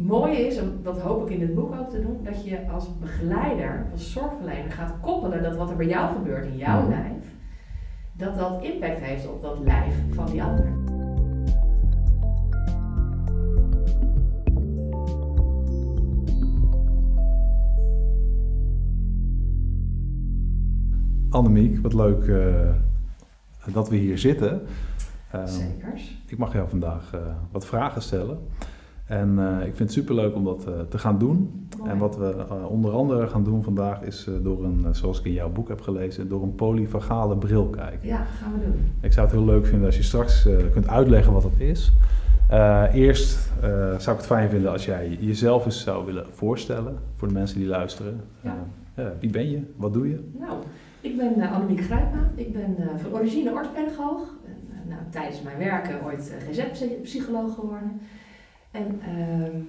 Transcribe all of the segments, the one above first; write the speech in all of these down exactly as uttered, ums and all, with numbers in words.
mooie is, en dat hoop ik in dit boek ook te doen, dat je als begeleider, als zorgverlener gaat koppelen dat wat er bij jou gebeurt in jouw Mm. lijf, dat dat impact heeft op dat lijf van die ander. Annemiek, wat leuk uh, dat we hier zitten. Uh, Zekers. Ik mag jou vandaag uh, wat vragen stellen. En uh, ik vind het superleuk om dat uh, te gaan doen. Mooi. En wat we uh, onder andere gaan doen vandaag is uh, door een, uh, zoals ik in jouw boek heb gelezen, door een polyvagale bril kijken. Ja, gaan we doen. Ik zou het heel leuk vinden als je straks uh, kunt uitleggen wat dat is. Uh, eerst uh, zou ik het fijn vinden als jij jezelf eens zou willen voorstellen voor de mensen die luisteren. Ja. Uh, uh, wie ben je? Wat doe je? Nou, ik ben uh, Annemiek Grijpma. Ik ben uh, van origine orthopedagoog. En, uh, nou, tijdens mijn werken ooit uh, G Z-psycholoog geworden. En um,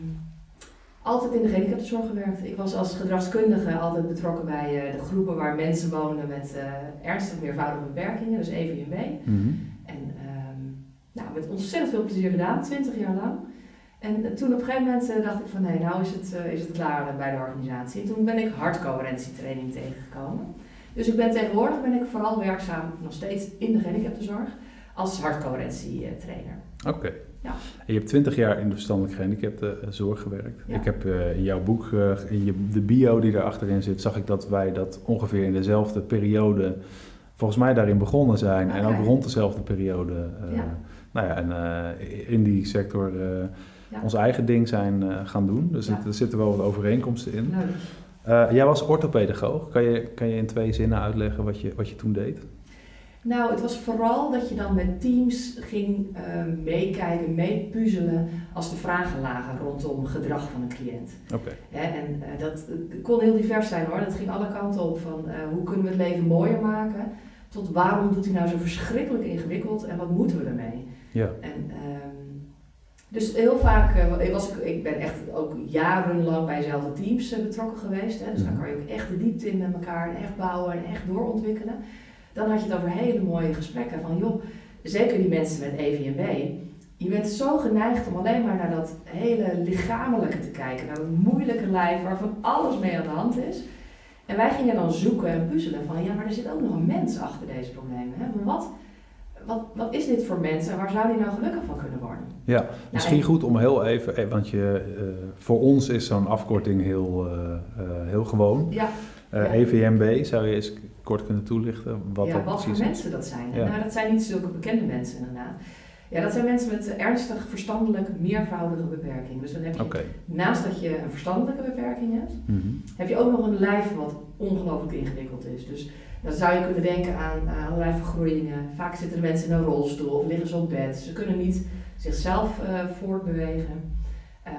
altijd in de gehandicaptenzorg gewerkt. Ik was als gedragskundige altijd betrokken bij uh, de groepen waar mensen wonen met uh, ernstige meervoudige beperkingen, dus E V M B. Mm-hmm. En um, nou, met ontzettend veel plezier gedaan, twintig jaar lang. En uh, toen op een gegeven moment uh, dacht ik van nee, nou is het, uh, is het klaar uh, bij de organisatie. En toen ben ik hartcoherentietraining tegengekomen. Dus ik ben tegenwoordig ben ik vooral werkzaam nog steeds in de gehandicaptenzorg als hartcoherentietrainer. Oké. Okay. Ja. Je hebt twintig jaar in de verstandelijk gehandicaptenzorg gewerkt. Ja. Ik heb uh, in jouw boek, uh, in je, de bio die erachterin zit, zag ik dat wij dat ongeveer in dezelfde periode, volgens mij daarin begonnen zijn. Okay. En ook rond dezelfde periode, uh, ja. nou ja, en uh, in die sector uh, ja. ons eigen ding zijn uh, gaan doen. Dus ja. het, er zitten wel wat overeenkomsten in. Leuk. Uh, jij was orthopedagoog. Kan je, kan je in twee zinnen uitleggen wat je, wat je toen deed? Nou, het was vooral dat je dan met teams ging uh, meekijken, meepuzzelen als de vragen lagen rondom gedrag van een cliënt. Oké. Okay. En uh, dat uh, kon heel divers zijn hoor. Dat ging alle kanten op van uh, hoe kunnen we het leven mooier maken, tot waarom doet hij nou zo verschrikkelijk ingewikkeld en wat moeten we ermee? Ja. En, um, dus heel vaak, uh, was ik, ik ben echt ook jarenlang bij dezelfde teams uh, betrokken geweest. Hè? Dus mm-hmm. dan kan je ook echt de diepte in met elkaar en echt bouwen en echt doorontwikkelen. Dan had je het over hele mooie gesprekken van joh, zeker die mensen met E V M B. Je bent zo geneigd om alleen maar naar dat hele lichamelijke te kijken, naar dat moeilijke lijf waarvan alles mee aan de hand is. En wij gingen dan zoeken en puzzelen van ja, maar er zit ook nog een mens achter deze problemen. Hè? Wat, wat, wat is dit voor mensen en waar zou die nou gelukkig van kunnen worden? Ja, misschien nou, goed om heel even, want je, uh, voor ons is zo'n afkorting heel, uh, uh, heel gewoon. Ja. Uh, ja. E V M B, zou je eens kort kunnen toelichten? Wat, ja, dat wat voor is? mensen dat zijn. Ja. Nou, dat zijn niet zulke bekende mensen inderdaad. Ja, dat zijn mensen met ernstig verstandelijk meervoudige beperkingen. Dus dan heb je, okay. naast dat je een verstandelijke beperking hebt, mm-hmm. heb je ook nog een lijf wat ongelooflijk ingewikkeld is. Dus dan zou je kunnen denken aan uh, allerlei vergroeien. Vaak zitten de mensen in een rolstoel of liggen ze op bed. Ze kunnen niet zichzelf uh, voortbewegen. Uh,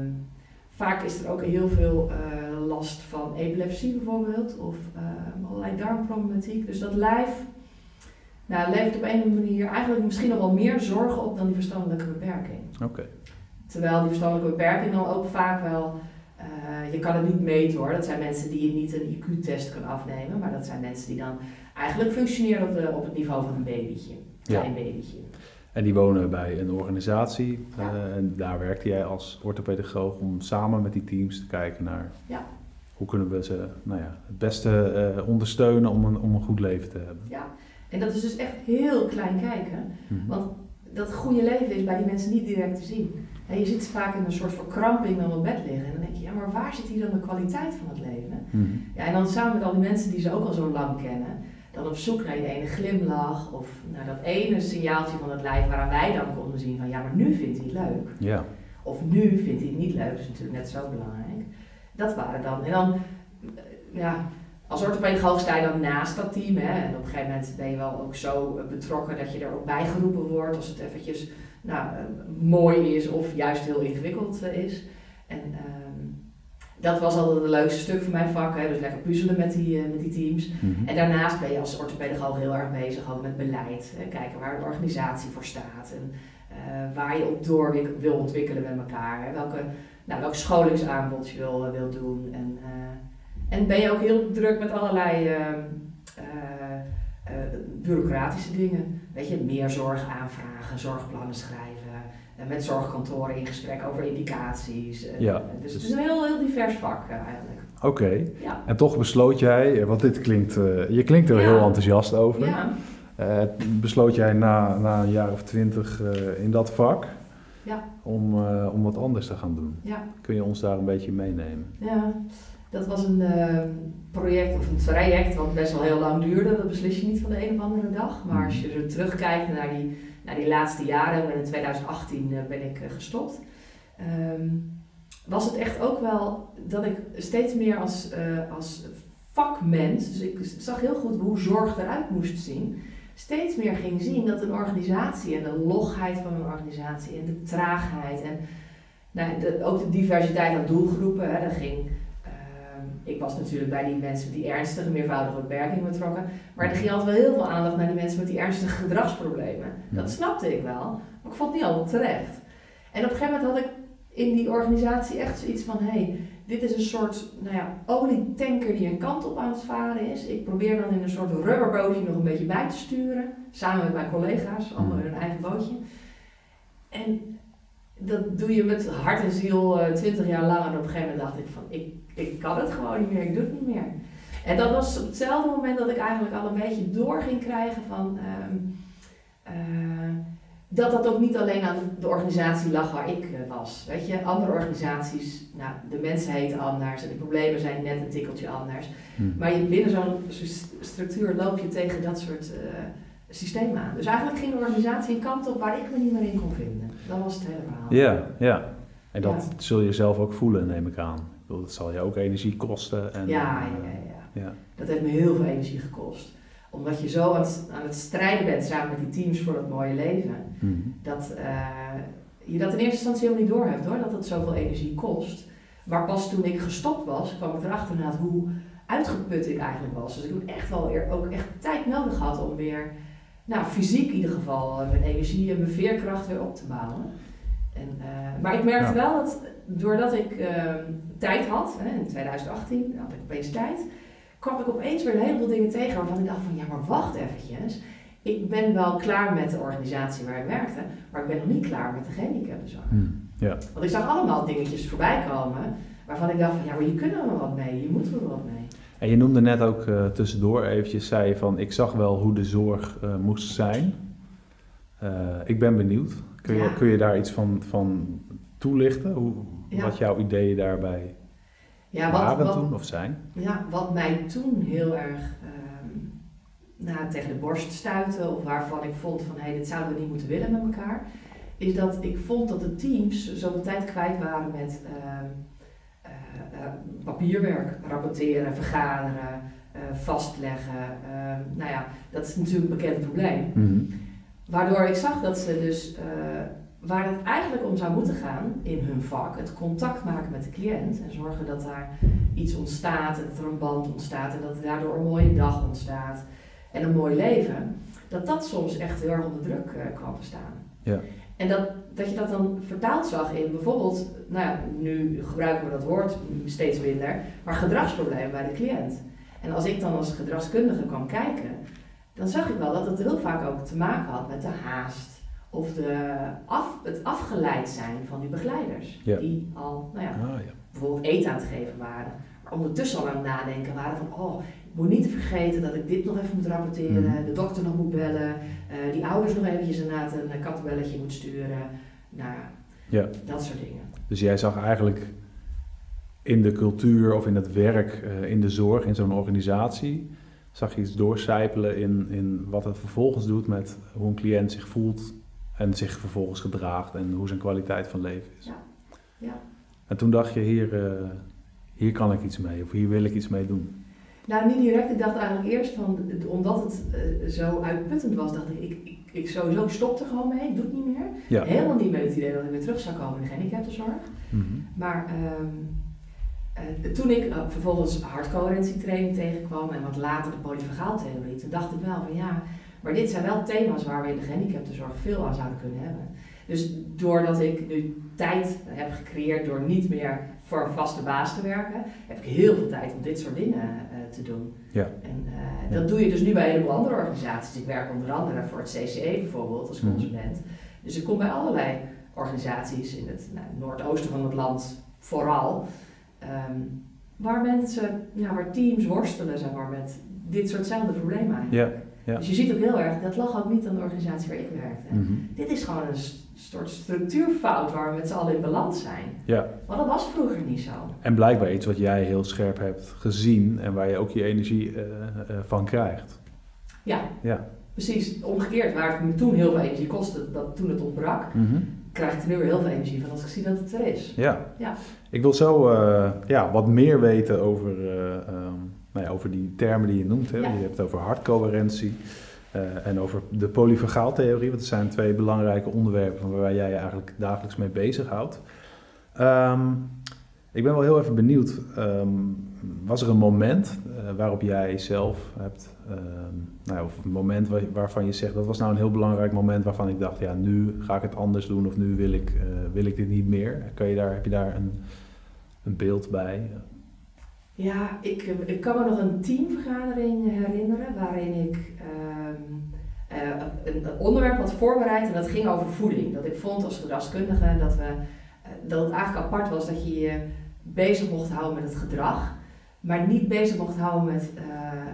vaak is er ook heel veel uh, last van epilepsie bijvoorbeeld of uh, allerlei darmproblematiek. Dus dat lijf nou, levert op een of andere manier eigenlijk misschien nog wel meer zorgen op dan die verstandelijke beperking. Okay. Terwijl die verstandelijke beperking dan ook vaak wel, uh, je kan het niet meten hoor, dat zijn mensen die je niet een I Q-test kan afnemen, maar dat zijn mensen die dan eigenlijk functioneren op, de, op het niveau van een babytje, een klein ja. babytje. En die wonen bij een organisatie ja. uh, en daar werkte jij als orthopedagoog om samen met die teams te kijken naar ja. hoe kunnen we ze nou ja, het beste uh, ondersteunen om een, om een goed leven te hebben. Ja, en dat is dus echt heel klein kijken, mm-hmm. want dat goede leven is bij die mensen niet direct te zien. En je zit vaak in een soort verkramping dan op bed liggen en dan denk je, ja maar waar zit hier dan de kwaliteit van het leven? Mm-hmm. Ja, en dan samen met al die mensen die ze ook al zo lang kennen, dan op zoek naar die ene glimlach of naar dat ene signaaltje van het lijf waaraan wij dan konden zien van ja, maar nu vindt hij het leuk. Ja. Of nu vindt hij het niet leuk, dat is natuurlijk net zo belangrijk. Dat waren dan. En dan, ja, als orthopedagoog sta je dan naast dat team. Hè, en op een gegeven moment ben je wel ook zo betrokken dat je er ook bij geroepen wordt als het eventjes nou, mooi is of juist heel ingewikkeld is. En um, dat was altijd het leukste stuk van mijn vak, hè, dus lekker puzzelen met die, uh, met die teams. Mm-hmm. En daarnaast ben je als orthopedagoog heel erg bezig ook met beleid. Hè, kijken waar de organisatie voor staat en uh, waar je op door wil ontwikkelen met elkaar. Hè, welke, nou, welk scholingsaanbod je wil, uh, wil doen. En, uh, en ben je ook heel druk met allerlei uh, uh, uh, bureaucratische dingen. Weet je, meer zorg aanvragen, zorgplannen schrijven, uh, met zorgkantoren in gesprek over indicaties. Uh, ja, dus, dus het is een heel, heel divers vak uh, eigenlijk. Oké, okay. Ja. En toch besloot jij, want dit klinkt, uh, je klinkt er ja. heel enthousiast over. Ja. Uh, besloot jij na, na een jaar of twintig uh, in dat vak ja. om, uh, om wat anders te gaan doen. Ja. Kun je ons daar een beetje meenemen? Ja, dat was een uh, project of een traject wat best wel heel lang duurde. Dat beslis je niet van de een op andere dag. Maar als je er terugkijkt naar die, naar die laatste jaren, in twintig achttien uh, ben ik uh, gestopt. Um, was het echt ook wel dat ik steeds meer als, uh, als vakmens, dus ik zag heel goed hoe zorg eruit moest zien, steeds meer ging zien dat een organisatie en de logheid van een organisatie en de traagheid en nou, de, ook de diversiteit aan doelgroepen, hè, dat ging, uh, ik was natuurlijk bij die mensen met die ernstige meervoudige beperkingen betrokken, maar er ging altijd wel heel veel aandacht naar die mensen met die ernstige gedragsproblemen. Dat snapte ik wel, maar ik vond het niet altijd terecht. En op een gegeven moment had ik in die organisatie echt zoiets van, hé, hey, dit is een soort nou ja, olietanker die een kant op aan het varen is. Ik probeer dan in een soort rubberbootje nog een beetje bij te sturen, samen met mijn collega's, allemaal in hun eigen bootje. En dat doe je met hart en ziel uh, twintig jaar lang en op een gegeven moment dacht ik van, ik, ik kan het gewoon niet meer, ik doe het niet meer. En dat was op hetzelfde moment dat ik eigenlijk al een beetje door ging krijgen van, um, uh, dat dat ook niet alleen aan de organisatie lag waar ik uh, was. Weet je, andere organisaties, nou, de mensen heten anders en de problemen zijn net een tikkeltje anders. Hmm. Maar je, binnen zo'n structuur loop je tegen dat soort uh, systemen aan. Dus eigenlijk ging de organisatie een kant op waar ik me niet meer in kon vinden. Dat was het hele verhaal. Ja, ja. En dat ja. zul je zelf ook voelen, neem ik aan. Ik bedoel, dat zal je ook energie kosten. En, ja, ja, ja, ja. Dat heeft me heel veel energie gekost. Omdat je zo aan het, aan het strijden bent samen met die teams voor dat mooie leven. Mm-hmm. Dat uh, je dat in eerste instantie helemaal niet door hebt hoor, dat het zoveel energie kost. Maar pas toen ik gestopt was, kwam ik erachter inderdaad hoe uitgeput ik eigenlijk was. Dus ik heb echt wel eer, ook echt tijd nodig gehad om weer, nou fysiek in ieder geval, mijn energie en mijn veerkracht weer op te bouwen. En, uh, maar ik merkte ja. wel dat doordat ik uh, tijd had, hè, in twintig achttien had ik opeens tijd, kwam ik opeens weer een heleboel dingen tegen waarvan ik dacht van ja maar wacht eventjes. Ik ben wel klaar met de organisatie waar ik werkte, maar ik ben nog niet klaar met de gehandicaptenzorg. Hmm, ja. Want ik zag allemaal dingetjes voorbij komen waarvan ik dacht van ja maar je kunt er wel wat mee, je moet er wel wat mee. En je noemde net ook uh, tussendoor eventjes, zei je van ik zag wel hoe de zorg uh, moest zijn. Uh, ik ben benieuwd. Kun je, ja. kun je daar iets van, van toelichten? Hoe, ja. Wat jouw ideeën daarbij ja, wat, waren wat, toen of zijn? Ja, wat mij toen heel erg um, nou, tegen de borst stuitte of waarvan ik vond van hé, hey, dit zouden we niet moeten willen met elkaar, is dat ik vond dat de teams zoveel tijd kwijt waren met um, uh, uh, papierwerk, rapporteren, vergaderen, uh, vastleggen. Uh, nou ja, dat is natuurlijk een bekend probleem. Mm-hmm. Waardoor ik zag dat ze dus, uh, waar het eigenlijk om zou moeten gaan in hun vak, het contact maken met de cliënt en zorgen dat daar iets ontstaat en dat er een band ontstaat en dat er daardoor een mooie dag ontstaat en een mooi leven, dat dat soms echt heel erg onder druk uh, kwam te staan. Ja. En dat, dat je dat dan vertaald zag in bijvoorbeeld, nou ja, nu gebruiken we dat woord steeds minder, maar gedragsproblemen bij de cliënt. En als ik dan als gedragskundige kwam kijken, dan zag ik wel dat het heel vaak ook te maken had met de haast of de af, het afgeleid zijn van die begeleiders. Ja. Die al, nou ja, ah, ja, bijvoorbeeld eten aan het geven waren, maar ondertussen al aan het nadenken waren van, oh, ik moet niet vergeten dat ik dit nog even moet rapporteren, mm. de dokter nog moet bellen, uh, die ouders nog eventjes inderdaad een kattenbelletje moet sturen, nou ja, dat soort dingen. Dus jij zag eigenlijk in de cultuur of in het werk, uh, in de zorg, in zo'n organisatie, zag je iets doorcijpelen in, in wat het vervolgens doet met hoe een cliënt zich voelt en zich vervolgens gedraagt en hoe zijn kwaliteit van leven is. Ja. Ja. En toen dacht je, hier, uh, hier kan ik iets mee of hier wil ik iets mee doen. Nou, niet direct. Ik dacht eigenlijk eerst van, omdat het uh, zo uitputtend was, dacht ik, ik, ik, ik sowieso stop er gewoon mee, ik doe het niet meer. Ja. Helemaal niet met het idee dat ik weer terug zou komen in de gehandicaptenzorg. Mm-hmm. Maar um, Uh, toen ik uh, vervolgens hardcoherentietraining tegenkwam en wat later de polyfagaaltheorie, toen dacht ik wel van ja, maar dit zijn wel thema's waar we in de gehandicaptenzorg veel aan zouden kunnen hebben. Dus doordat ik nu tijd heb gecreëerd door niet meer voor een vaste baas te werken, heb ik heel veel tijd om dit soort dingen uh, te doen. Ja. En uh, dat ja. doe je dus nu bij een heleboel andere organisaties. Ik werk onder andere voor het C C E bijvoorbeeld als consulent. Mm. Dus ik kom bij allerlei organisaties in het nou, noordoosten van het land vooral, um, waar mensen, ja, waar teams worstelen, zeg maar, met dit soortzelfde problemen eigenlijk. Ja, ja. Dus je ziet ook heel erg, dat lag ook niet aan de organisatie waar ik werkte. Mm-hmm. Dit is gewoon een st- soort structuurfout waar we met z'n allen in balans zijn. Ja. Maar dat was vroeger niet zo. En blijkbaar iets wat jij heel scherp hebt gezien en waar je ook je energie uh, uh, van krijgt. Ja, ja, precies. Omgekeerd, waar het me toen heel veel energie kostte, dat toen het ontbrak, mm-hmm. krijg ik er nu weer heel veel energie van als ik zie dat het er is. Ja. Ja. Ik wil zo uh, ja, wat meer weten over, uh, um, nou ja, over die termen die je noemt. Hè. Ja. Je hebt het over hartcoherentie uh, en over de polyvagaaltheorie. Want dat zijn twee belangrijke onderwerpen waar jij je eigenlijk dagelijks mee bezighoudt. Um, ik ben wel heel even benieuwd. Um, was er een moment uh, waarop jij zelf hebt, um, nou ja, of een moment waar, waarvan je zegt, dat was nou een heel belangrijk moment waarvan ik dacht, ja, nu ga ik het anders doen of nu wil ik, uh, wil ik dit niet meer. Kan je daar, heb je daar een, een beeld bij? Ja, ik, ik kan me nog een teamvergadering herinneren waarin ik um, uh, een, een onderwerp had voorbereid en dat ging over voeding. Dat ik vond als gedragskundige dat, we, uh, dat het eigenlijk apart was dat je je bezig mocht houden met het gedrag, maar niet bezig mocht houden met uh,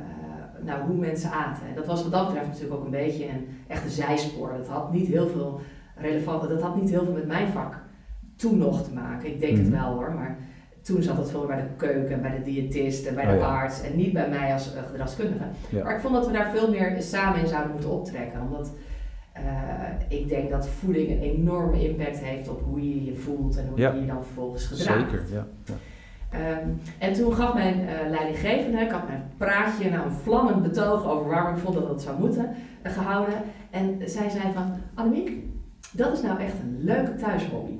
uh, nou, hoe mensen aten. En dat was wat dat betreft natuurlijk ook een beetje een echte zijspoor. Dat had niet heel veel relevant, dat had niet heel veel met mijn vak toen nog te maken. Ik denk mm-hmm. het wel hoor, maar toen zat het veel bij de keuken, bij de diëtist en bij de oh, ja. arts en niet bij mij als uh, gedragskundige. Ja. Maar ik vond dat we daar veel meer samen in zouden moeten optrekken, omdat uh, ik denk dat voeding een enorme impact heeft op hoe je je voelt en hoe ja. je je dan vervolgens gedraagt. Zeker, ja. ja. Um, en toen gaf mijn uh, leidinggevende, ik had mijn praatje, nou een vlammend betoog over waarom ik vond dat dat zou moeten, uh, gehouden. En zij zei van, Annemiek, dat is nou echt een leuke thuishobby.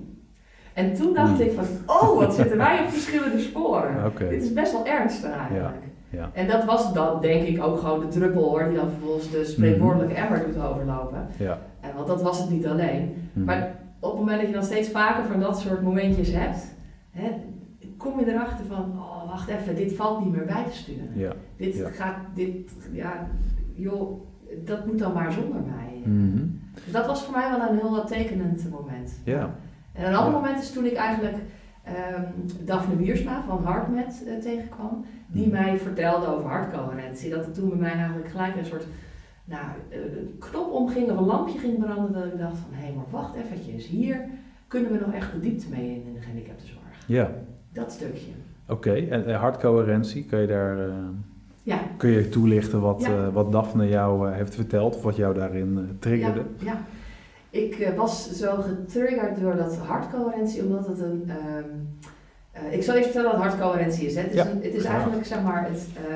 En toen dacht mm. ik van, oh wat zitten wij op verschillende sporen. Okay. Dit is best wel ernstig eigenlijk. Ja, ja. En dat was dan denk ik ook gewoon de druppel hoor, die dan vervolgens de spreekwoordelijke mm-hmm. emmer doet overlopen. Ja. En, want dat was het niet alleen. Mm-hmm. Maar op het moment dat je dan steeds vaker van dat soort momentjes hebt, hè, kom je erachter van, oh wacht even, dit valt niet meer bij te sturen. Ja. Dit ja. gaat, dit, ja, joh, dat moet dan maar zonder mij. Mm-hmm. Dus dat was voor mij wel een heel tekenend moment. Ja. En een ander ja. moment is toen ik eigenlijk um, Daphne Wiersma van HeartMath uh, tegenkwam, die mm-hmm. mij vertelde over hartcoherentie. Dat er toen bij mij eigenlijk gelijk een soort nou, uh, knop omging of een lampje ging branden, dat ik dacht van, hé, hey, maar wacht eventjes, hier kunnen we nog echt de diepte mee in, in de gehandicaptenzorg. Ja. Dat stukje. Oké, okay. en uh, hartcoherentie, kun je daar uh, ja. kun je toelichten wat, ja. uh, wat Daphne jou uh, heeft verteld of wat jou daarin uh, triggerde? Ja, ja. Ik uh, was zo getriggerd door dat hartcoherentie, omdat het een... Um, uh, ik zal even vertellen wat hartcoherentie is. Hè. Het is, ja. een, het is eigenlijk zeg maar het uh,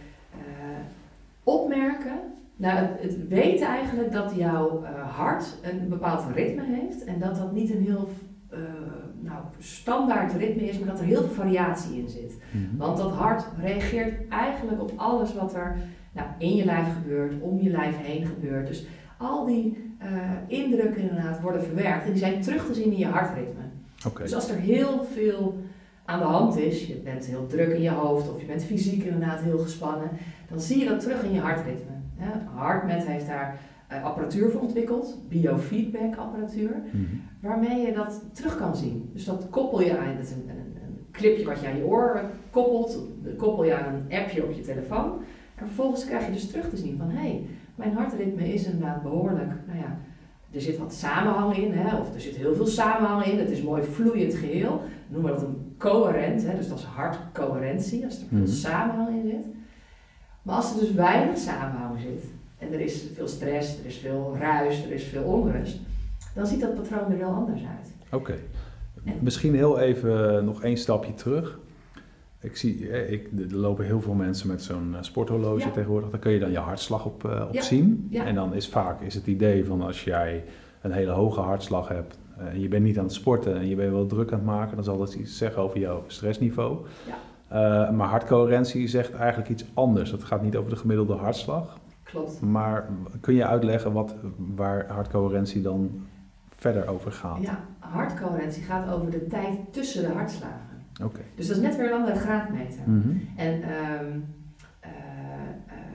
uh, opmerken, nou het, het weten eigenlijk dat jouw uh, hart een bepaald ritme heeft en dat dat niet een heel... Uh, nou, standaard ritme is, maar dat er heel veel variatie in zit. Mm-hmm. Want dat hart reageert eigenlijk op alles wat er nou, in je lijf gebeurt, om je lijf heen gebeurt. Dus al die uh, indrukken inderdaad worden verwerkt en die zijn terug te zien in je hartritme. Okay. Dus als er heel veel aan de hand is, je bent heel druk in je hoofd of je bent fysiek inderdaad heel gespannen, dan zie je dat terug in je hartritme. Ja, HeartMath heeft daar Uh, apparatuur voor ontwikkeld, biofeedback apparatuur, mm-hmm. waarmee je dat terug kan zien. Dus dat koppel je aan, dat is een, een, een clipje wat je aan je oor koppelt, koppel je aan een appje op je telefoon en vervolgens krijg je dus terug te zien van hé, hey, mijn hartritme is inderdaad behoorlijk, nou ja, er zit wat samenhang in, hè, of er zit heel veel samenhang in, het is mooi vloeiend geheel, noemen we dat een coherent, hè, dus dat is hartcoherentie, als er veel mm-hmm. samenhang in zit. Maar als er dus weinig samenhang zit, en er is veel stress, er is veel ruis, er is veel onrust, dan ziet dat patroon er wel anders uit. Oké. Okay. Misschien heel even nog één stapje terug. Ik zie, ik, er lopen heel veel mensen met zo'n sporthorloge ja. tegenwoordig. Daar kun je dan je hartslag op, uh, op ja. zien. Ja. En dan is vaak is het idee van als jij een hele hoge hartslag hebt uh, en je bent niet aan het sporten en je bent wel druk aan het maken, dan zal dat iets zeggen over jouw stressniveau. Ja. Uh, maar hartcoherentie zegt eigenlijk iets anders. Het gaat niet over de gemiddelde hartslag. Klopt. Maar kun je uitleggen wat, waar hartcoherentie dan verder over gaat? Ja, hartcoherentie gaat over de tijd tussen de hartslagen. Oké. Okay. Dus dat is net weer een andere graadmeter. Mm-hmm. En um, uh, uh,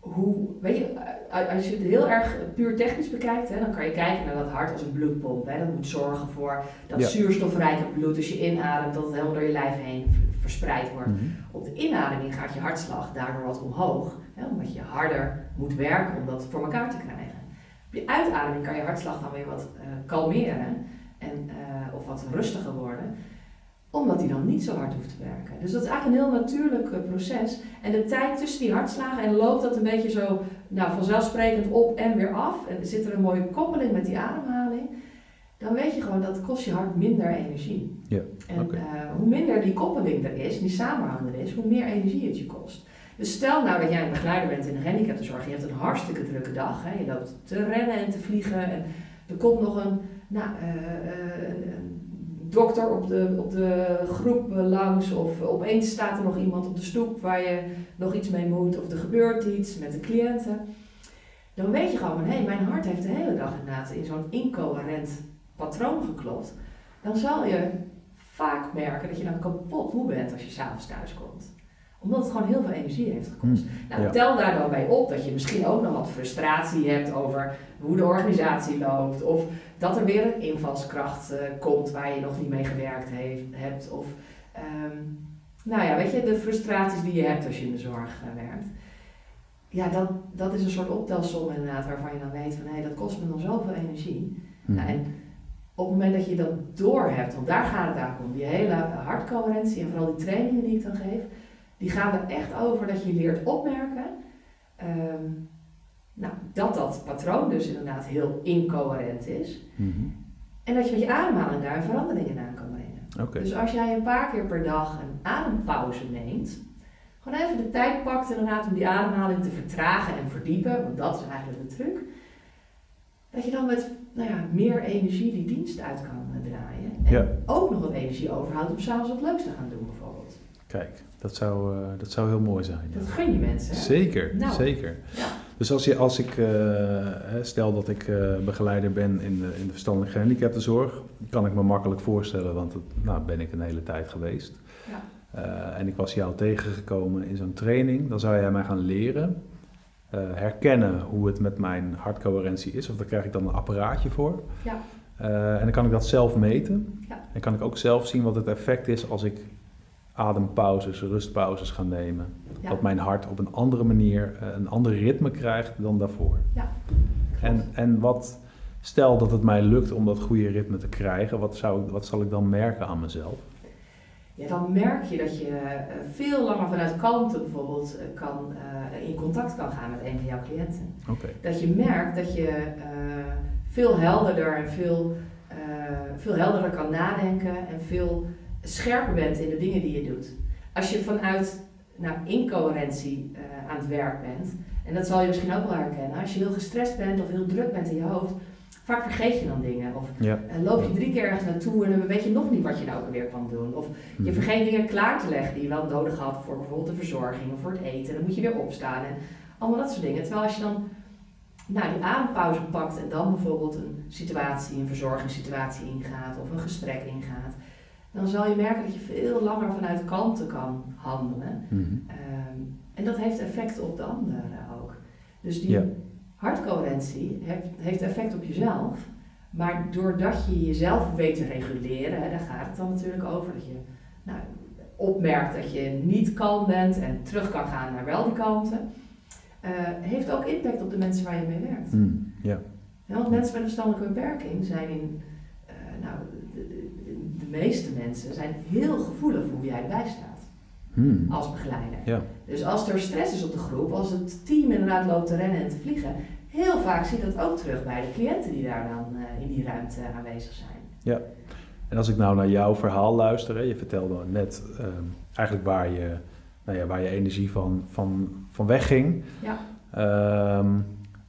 hoe, weet je, als je het heel erg puur technisch bekijkt, hè, dan kan je kijken naar dat hart als een bloedpomp. Hè. Dat moet zorgen voor dat ja. zuurstofrijke bloed, als je inademt, dat het helemaal door je lijf heen verspreid wordt. Mm-hmm. Op de inademing gaat je hartslag daardoor wat omhoog, hè, omdat je harder moet werken om dat voor elkaar te krijgen. Op je uitademing kan je hartslag dan weer wat uh, kalmeren en, uh, of wat rustiger worden, omdat hij dan niet zo hard hoeft te werken. Dus dat is eigenlijk een heel natuurlijk uh, proces. En de tijd tussen die hartslagen, en loopt dat een beetje zo nou, vanzelfsprekend op en weer af, en er zit er een mooie koppeling met die ademhaling, dan weet je gewoon dat het kost je hart minder energie. Ja, en okay. uh, hoe minder die koppeling er is, die samenhang er is, hoe meer energie het je kost. Dus stel nou dat jij een begeleider bent in de gehandicaptenzorg, je hebt een hartstikke drukke dag, hè, je loopt te rennen en te vliegen en er komt nog een, nou, uh, uh, een, een dokter op de, op de groep langs, of opeens staat er nog iemand op de stoep waar je nog iets mee moet, of er gebeurt iets met de cliënten. Dan weet je gewoon van, hé, hey, mijn hart heeft de hele dag inderdaad in zo'n incoherent patroon geklopt. Dan zal je vaak merken dat je dan kapot moe bent als je 's avonds thuis komt. Omdat het gewoon heel veel energie heeft gekost. Mm, nou, ja. Tel daar dan bij op dat je misschien ook nog wat frustratie hebt over hoe de organisatie loopt. Of dat er weer een invalskracht uh, komt waar je nog niet mee gewerkt heeft, hebt. Of, um, nou ja, weet je, de frustraties die je hebt als je in de zorg uh, werkt. Ja, dat, dat is een soort optelsom inderdaad waarvan je dan weet van, hé, hey, dat kost me dan zoveel energie. Mm. Nou, en op het moment dat je dat doorhebt, want daar gaat het eigenlijk om, die hele hartcoherentie en vooral die trainingen die ik dan geef, die gaan er echt over dat je leert opmerken um, nou, dat dat patroon dus inderdaad heel incoherent is. Mm-hmm. En dat je met je ademhaling daar een verandering in aan kan brengen. Okay. Dus als jij een paar keer per dag een adempauze neemt, gewoon even de tijd pakt inderdaad om die ademhaling te vertragen en verdiepen, want dat is eigenlijk de truc, dat je dan met nou ja, meer energie die dienst uit kan draaien. En ja. ook nog wat energie overhoudt om 's avonds wat leuks te gaan doen bijvoorbeeld. Kijk, dat zou, uh, dat zou heel mooi zijn. Dat ja. gun je mensen. Hè? Zeker, nou, zeker. Ja. Dus als, je, als ik, uh, stel dat ik uh, begeleider ben in de, in de verstandelijk gehandicaptenzorg, kan ik me makkelijk voorstellen, want dat nou, ben ik een hele tijd geweest. Ja. Uh, en ik was jou tegengekomen in zo'n training, dan zou jij mij gaan leren, uh, herkennen hoe het met mijn hartcoherentie is, of daar krijg ik dan een apparaatje voor. Ja. Uh, en dan kan ik dat zelf meten. Ja. En kan ik ook zelf zien wat het effect is als ik adempauzes, rustpauzes ga nemen. Ja. Dat mijn hart op een andere manier, uh, een ander ritme krijgt dan daarvoor. Ja. En, en wat, stel dat het mij lukt om dat goede ritme te krijgen, wat, zou ik, wat zal ik dan merken aan mezelf? Ja, dan merk je dat je uh, veel langer vanuit kalmte bijvoorbeeld uh, kan, uh, in contact kan gaan met een van jouw cliënten. Okay. Dat je merkt dat je uh, veel helderder en veel, uh, veel helderder kan nadenken en veel scherper bent in de dingen die je doet. Als je vanuit nou, incoherentie uh, aan het werk bent, en dat zal je misschien ook wel herkennen, als je heel gestrest bent of heel druk bent in je hoofd, vaak vergeet je dan dingen. Of ja. uh, loop je drie keer ergens naartoe en dan weet je nog niet wat je nou ook weer kan doen. Of je mm-hmm. vergeet dingen klaar te leggen die je wel nodig had voor bijvoorbeeld de verzorging of voor het eten. Dan moet je weer opstaan en allemaal dat soort dingen. Terwijl als je dan nou, die adempauze pakt en dan bijvoorbeeld een situatie, een verzorgingssituatie ingaat of een gesprek ingaat, dan zal je merken dat je veel langer vanuit kalmte kan handelen. Mm-hmm. Um, en dat heeft effect op de anderen ook. Dus die ja. hartcoherentie heeft, heeft effect op jezelf, maar doordat je jezelf weet te reguleren, hè, daar gaat het dan natuurlijk over, dat je nou, opmerkt dat je niet kalm bent en terug kan gaan naar wel die kalmte, uh, heeft ook impact op de mensen waar je mee werkt. Mm, yeah. ja, want mensen met een verstandelijke beperking zijn in, uh, nou, de, de, de meeste mensen zijn heel gevoelig voor hoe jij erbij staat. Hmm. Als begeleider. Ja. Dus als er stress is op de groep, als het team inderdaad loopt te rennen en te vliegen, heel vaak zie je dat ook terug bij de cliënten die daar dan uh, in die ruimte aanwezig zijn. Ja, en als ik nou naar jouw verhaal luister, hè, je vertelde net uh, eigenlijk waar je, nou ja, waar je energie van, van, van wegging. Ja. Um,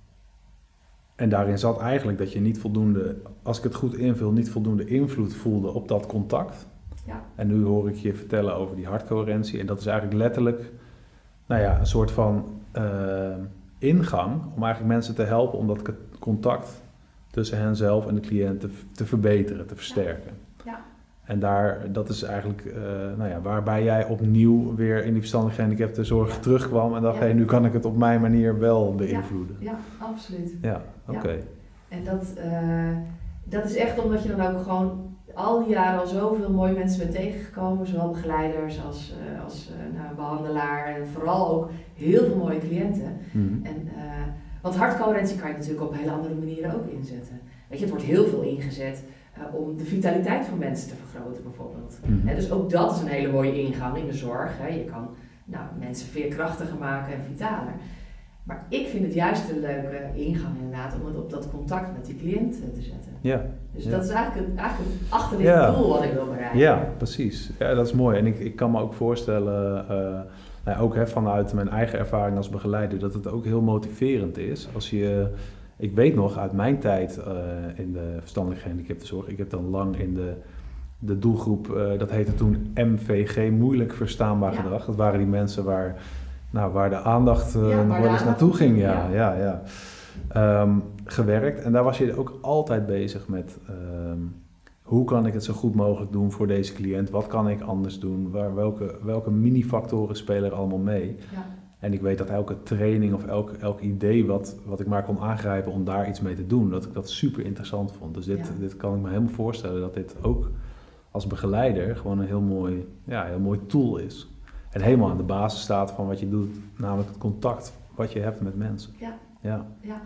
en daarin zat eigenlijk dat je niet voldoende, als ik het goed invul, niet voldoende invloed voelde op dat contact. Ja. En nu hoor ik je vertellen over die hartcoherentie. En dat is eigenlijk letterlijk nou ja, een soort van uh, ingang om eigenlijk mensen te helpen om dat contact tussen henzelf en de cliënt te, te verbeteren, te versterken. Ja. Ja. En daar, dat is eigenlijk uh, nou ja, waarbij jij opnieuw weer in die verstandelijk gehandicapte zorg ja. terugkwam en dacht, hé, ja. hey, nu kan ik het op mijn manier wel beïnvloeden. Ja, ja absoluut. Ja, oké. Okay. Ja. En dat, uh, dat is echt omdat je dan ook gewoon al die jaren al zoveel mooie mensen bent tegengekomen, zowel begeleiders als, uh, als uh, nou, behandelaar en vooral ook heel veel mooie cliënten. Mm-hmm. En, uh, want hartcoherentie kan je natuurlijk op hele andere manieren ook inzetten. Weet je, het wordt heel veel ingezet uh, om de vitaliteit van mensen te vergroten bijvoorbeeld. Mm-hmm. He, dus ook dat is een hele mooie ingang in de zorg. He. Je kan nou, mensen veerkrachtiger maken en vitaler. Maar ik vind het juist een leuke ingang inderdaad om het op dat contact met die cliënt te zetten. Ja. Dus ja. dat is eigenlijk, eigenlijk het achterin ja. doel wat ik wil bereiken. Ja, precies. Ja, dat is mooi. En ik, ik kan me ook voorstellen, uh, nou, ook hè, vanuit mijn eigen ervaring als begeleider, dat het ook heel motiverend is. Als je, ik weet nog uit mijn tijd uh, in de verstandelijk gehandicaptenzorg, ik heb dan lang in de, de doelgroep, uh, dat heette toen M V G, moeilijk verstaanbaar ja. gedrag. Dat waren die mensen waar... Nou, waar de aandacht uh, ja, nog wel eens naartoe ging, ja, ja, ja. ja. Um, gewerkt. En daar was je ook altijd bezig met um, hoe kan ik het zo goed mogelijk doen voor deze cliënt? Wat kan ik anders doen? Waar, welke, welke mini-factoren spelen er allemaal mee? Ja. En ik weet dat elke training of elk, elk idee wat, wat ik maar kon aangrijpen om daar iets mee te doen, dat ik dat super interessant vond. Dus dit, ja. dit kan ik me helemaal voorstellen dat dit ook als begeleider gewoon een heel mooi, ja, heel mooi tool is. En helemaal aan de basis staat van wat je doet, namelijk het contact wat je hebt met mensen. Ja. ja. ja.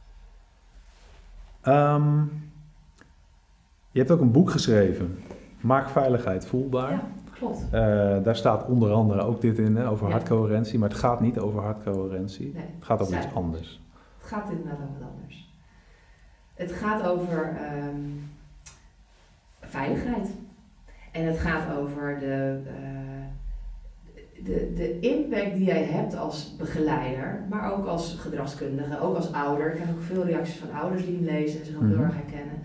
Um, je hebt ook een boek geschreven, Maak veiligheid voelbaar. Ja, klopt. Uh, daar staat onder andere ook dit in, hè, over ja. hartcoherentie, maar het gaat niet over hartcoherentie. Nee, het gaat over Zij. iets anders. Het gaat inderdaad over wat anders. Het gaat over um, veiligheid. En het gaat over de... Uh, De, de impact die jij hebt als begeleider, maar ook als gedragskundige, ook als ouder. Ik heb ook veel reacties van ouders die hem lezen en zich ook heel erg herkennen.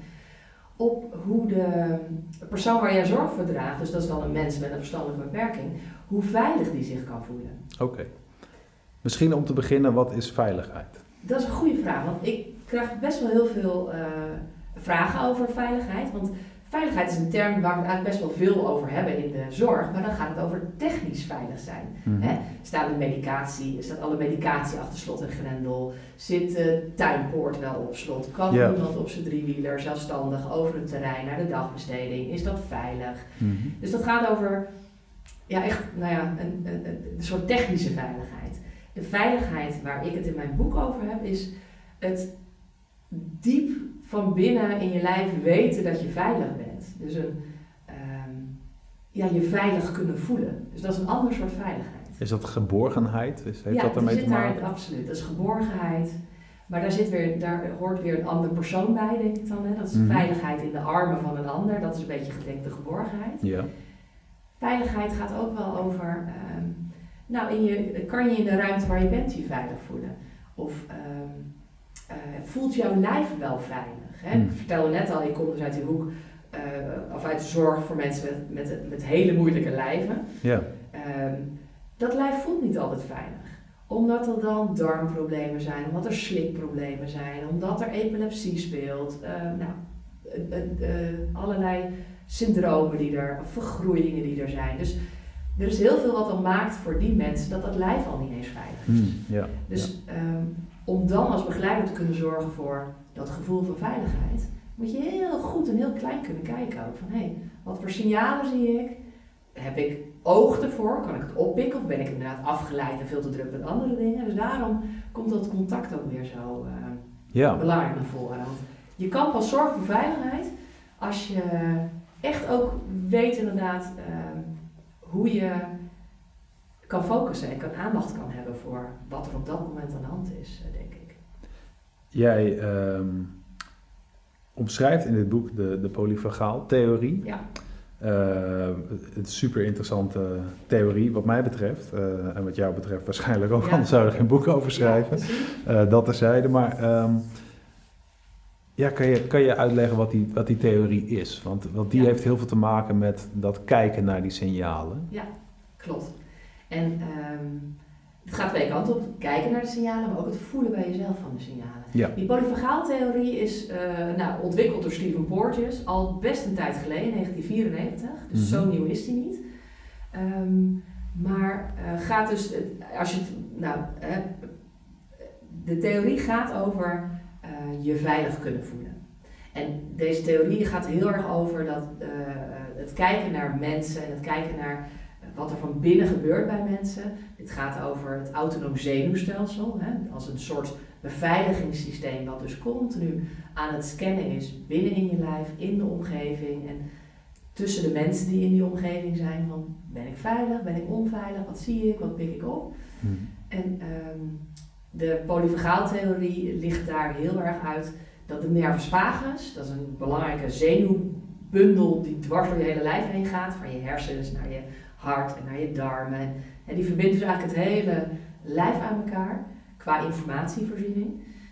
Op hoe de persoon waar jij zorg voor draagt, dus dat is dan een mens met een verstandelijke beperking, hoe veilig die zich kan voelen. Oké. Okay. Misschien om te beginnen, wat is veiligheid? Dat is een goede vraag, want ik krijg best wel heel veel uh, vragen over veiligheid. Want veiligheid is een term waar we eigenlijk best wel veel over hebben in de zorg, maar dan gaat het over technisch veilig zijn. Mm-hmm. He, staat de medicatie, staat alle medicatie achter slot en grendel? Zit de tuinpoort wel op slot? Kan yeah. iemand op zijn driewieler zelfstandig over het terrein naar de dagbesteding? Is dat veilig? Mm-hmm. Dus dat gaat over ja, echt, nou ja, een, een, een soort technische veiligheid. De veiligheid waar ik het in mijn boek over heb, is het diep van binnen in je lijf weten dat je veilig bent. Dus een, um, ja, je veilig kunnen voelen. Dus dat is een ander soort veiligheid. Is dat geborgenheid? Is, heeft ja, dat ermee zit te maken? Daar, absoluut. Dat is geborgenheid. Maar daar, zit weer, daar hoort weer een andere persoon bij, denk ik dan. Hè? Dat is mm-hmm. veiligheid in de armen van een ander. Dat is een beetje gedekte geborgenheid. Ja. Veiligheid gaat ook wel over... Um, nou, in je, kan je in de ruimte waar je bent je veilig voelen? Of... Um, Uh, voelt jouw lijf wel veilig? Hè? Hmm. Ik vertelde net al, ik kom dus uit die hoek, uh, of uit de zorg voor mensen met, met, met hele moeilijke lijven. Yeah. Um, dat lijf voelt niet altijd veilig. Omdat er dan darmproblemen zijn, omdat er slikproblemen zijn, omdat er epilepsie speelt. Uh, nou, uh, uh, uh, allerlei syndromen die er, of vergroeien die er zijn. Dus er is heel veel wat dan maakt voor die mensen dat dat lijf al niet eens veilig is. Hmm. Yeah. Dus um, om dan als begeleider te kunnen zorgen voor dat gevoel van veiligheid, moet je heel goed en heel klein kunnen kijken ook van hé, hey, wat voor signalen zie ik? Heb ik oog ervoor? Kan ik het oppikken of ben ik inderdaad afgeleid en veel te druk met andere dingen? Dus daarom komt dat contact ook weer zo uh, ja. belangrijk naar voren. Want je kan pas zorgen voor veiligheid als je echt ook weet inderdaad uh, hoe je kan focussen en kan aandacht kan hebben voor wat er op dat moment aan de hand is, denk ik. Jij um, omschrijft in dit boek de, de polyvagaal-theorie. Ja. Uh, het is super interessante theorie wat mij betreft. Uh, en wat jou betreft waarschijnlijk ook, ja. Anders zou je er geen boek over schrijven. Ja, uh, dat terzijde. Maar um, ja, kan, je, kan je uitleggen wat die, wat die theorie is? Want, want die ja. heeft heel veel te maken met dat kijken naar die signalen. Ja, klopt. En um, Het gaat twee kanten op. Kijken naar de signalen, maar ook het voelen bij jezelf van de signalen. Ja. Die polyfagaaltheorie is uh, nou, ontwikkeld door Stephen Porges al best een tijd geleden, negentien vierennegentig. Dus mm-hmm. zo nieuw is die niet. Um, maar uh, gaat dus, als je het, nou, uh, de theorie gaat over uh, je veilig kunnen voelen. En deze theorie gaat heel erg over dat, uh, het kijken naar mensen en het kijken naar wat er van binnen gebeurt bij mensen. Dit gaat over het autonoom zenuwstelsel, hè, als een soort beveiligingssysteem wat dus continu aan het scannen is binnen in je lijf, in de omgeving en tussen de mensen die in die omgeving zijn. Van, ben ik veilig, ben ik onveilig, wat zie ik, wat pik ik op? Hmm. En um, de polyfagaaltheorie ligt daar heel erg uit dat de nervus vagus, dat is een belangrijke zenuwbundel die dwars door je hele lijf heen gaat, van je hersens naar je hart en naar je darmen. En die verbindt dus eigenlijk het hele lijf aan elkaar qua informatievoorziening.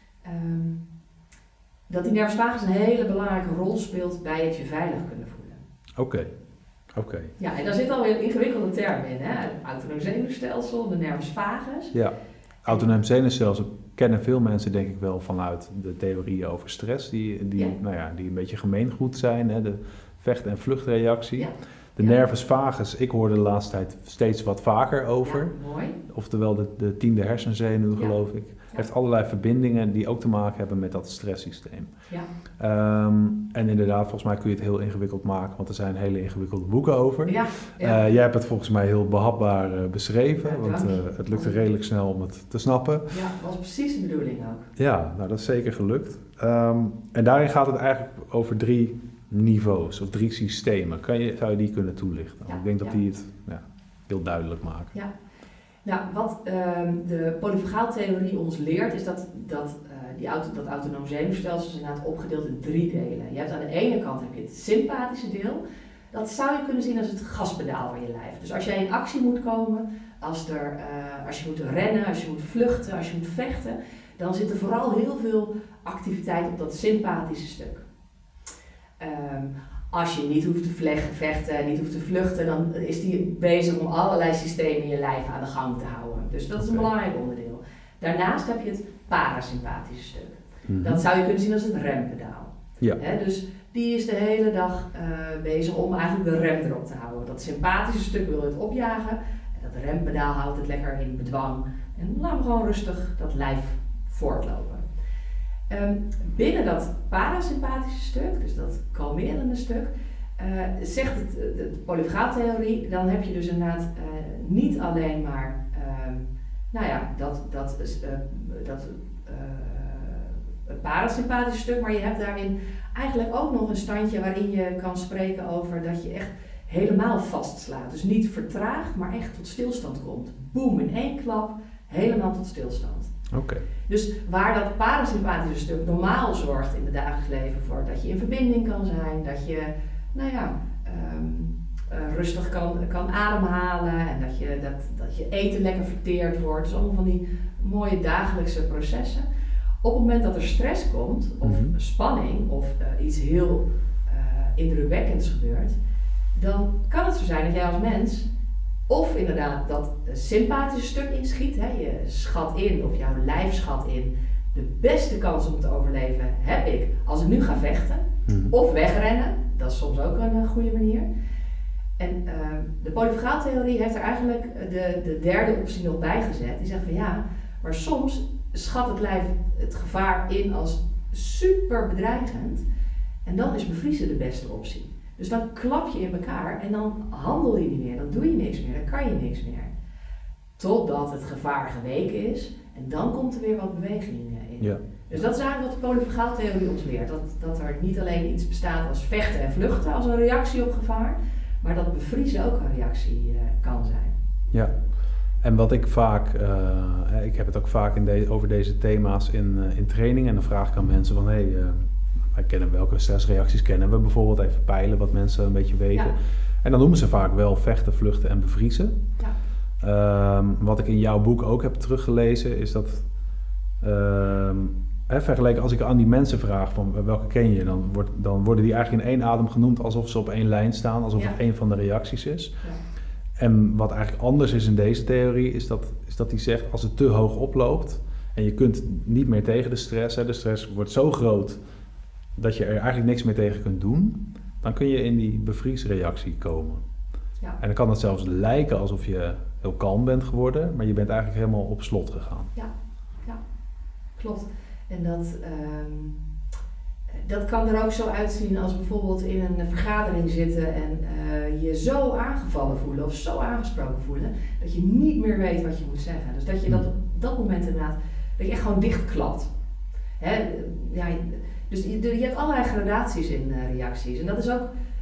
Um, dat die nervus vagus een hele belangrijke rol speelt bij het je veilig kunnen voelen. Oké. Okay. Okay. Ja, en daar zit alweer ingewikkelde termen in, hè? Het autonoom zenuwstelsel, de nervus vagus. Ja, autonoom zenuwstelsel kennen veel mensen denk ik wel vanuit de theorieën over stress, die, die, ja. Nou ja, die een beetje gemeengoed zijn, hè? De vecht- en vluchtreactie. Ja. De ja. nervus vagus, ik hoor de laatste tijd steeds wat vaker over. Ja, mooi. Oftewel de, de tiende hersenzenuw, ja. geloof ik. Ja. Heeft allerlei verbindingen die ook te maken hebben met dat stresssysteem. Ja. Um, en inderdaad, volgens mij kun je het heel ingewikkeld maken, want er zijn hele ingewikkelde boeken over. Ja. Ja. Uh, jij hebt het volgens mij heel behapbaar uh, beschreven, ja, want uh, het lukte redelijk snel om het te snappen. Ja, dat was precies de bedoeling ook. Ja, nou dat is zeker gelukt. Um, en daarin gaat het eigenlijk over drie niveaus of drie systemen. Kan je, zou je die kunnen toelichten? Ja, ik denk dat ja. die het ja, heel duidelijk maken. Ja. Nou, wat um, de polyfagaaltheorie ons leert is dat, dat, uh, die auto, dat autonoom zenuwstelsel is inderdaad opgedeeld in drie delen. Je hebt aan de ene kant heb je het sympathische deel. Dat zou je kunnen zien als het gaspedaal van je lijf. Dus als jij in actie moet komen, als, er, uh, als je moet rennen, als je moet vluchten, als je moet vechten, dan zit er vooral heel veel activiteit op dat sympathische stuk. Um, als je niet hoeft te vechten, niet hoeft te vluchten, dan is die bezig om allerlei systemen in je lijf aan de gang te houden. Dus dat is een okay. belangrijk onderdeel. Daarnaast heb je het parasympathische stuk. Mm-hmm. Dat zou je kunnen zien als het rempedaal. Ja. He, dus die is de hele dag uh, bezig om eigenlijk de rem erop te houden. Dat sympathische stuk wil het opjagen en dat rempedaal houdt het lekker in bedwang. En laat hem gewoon rustig dat lijf voortlopen. Um, binnen dat parasympathische stuk, dus dat kalmerende stuk, uh, zegt het, de, de polyfagaaltheorie, dan heb je dus inderdaad uh, niet alleen maar uh, nou ja, dat, dat, uh, dat uh, het parasympathische stuk, maar je hebt daarin eigenlijk ook nog een standje waarin je kan spreken over dat je echt helemaal vastslaat. Dus niet vertraagt, maar echt tot stilstand komt. Boem, in één klap, helemaal tot stilstand. Okay. Dus waar dat parasympathische stuk normaal zorgt in het dagelijks leven voor dat je in verbinding kan zijn, dat je nou ja, um, uh, rustig kan, kan ademhalen en dat je, dat, dat je eten lekker verteerd wordt. Dus allemaal van die mooie dagelijkse processen. Op het moment dat er stress komt, of mm-hmm. spanning, of uh, iets heel uh, indrukwekkends gebeurt, dan kan het zo zijn dat jij als mens of inderdaad dat sympathische stuk inschiet, hè, je schat in of jouw lijf schat in, de beste kans om te overleven heb ik als ik nu ga vechten, mm-hmm. of wegrennen, dat is soms ook een uh, goede manier. En uh, de polyfagaaltheorie heeft er eigenlijk de, de derde optie nog bijgezet, die zegt van ja, maar soms schat het lijf het gevaar in als super bedreigend en dan is bevriezen de beste optie. Dus dan klap je in elkaar en dan handel je niet meer, dan doe je niks meer, dan kan je niks meer. Totdat het gevaar geweken is en dan komt er weer wat beweging in. Ja. Dus dat is eigenlijk wat de polyfagaaltheorie ons leert. Dat, dat er niet alleen iets bestaat als vechten en vluchten als een reactie op gevaar, maar dat bevriezen ook een reactie uh, kan zijn. Ja, en wat ik vaak, uh, ik heb het ook vaak in de, over deze thema's in, uh, in training en dan vraag ik aan mensen van hé, hey, uh, wij kennen welke stressreacties kennen we bijvoorbeeld, even peilen wat mensen een beetje weten. Ja. En dan noemen ze vaak wel vechten, vluchten en bevriezen. Ja. Um, wat ik in jouw boek ook heb teruggelezen is dat, um, hè, vergeleken als ik aan die mensen vraag van welke ken je, dan, wordt, dan worden die eigenlijk in één adem genoemd alsof ze op één lijn staan, alsof ja. het één van de reacties is. Ja. En wat eigenlijk anders is in deze theorie, is dat, is dat hij zegt, als het te hoog oploopt en je kunt niet meer tegen de stress, hè, de stress wordt zo groot dat je er eigenlijk niks meer tegen kunt doen, dan kun je in die bevriesreactie komen. Ja. En dan kan het zelfs lijken alsof je heel kalm bent geworden, maar je bent eigenlijk helemaal op slot gegaan. Ja, ja, klopt. En dat, um, dat kan er ook zo uitzien als bijvoorbeeld in een vergadering zitten en uh, je zo aangevallen voelen of zo aangesproken voelen, dat je niet meer weet wat je moet zeggen. Dus dat je dat op dat moment inderdaad, dat je echt gewoon dichtklapt. Hè? Ja, dus je, je hebt allerlei gradaties in uh, reacties. En dat is ook,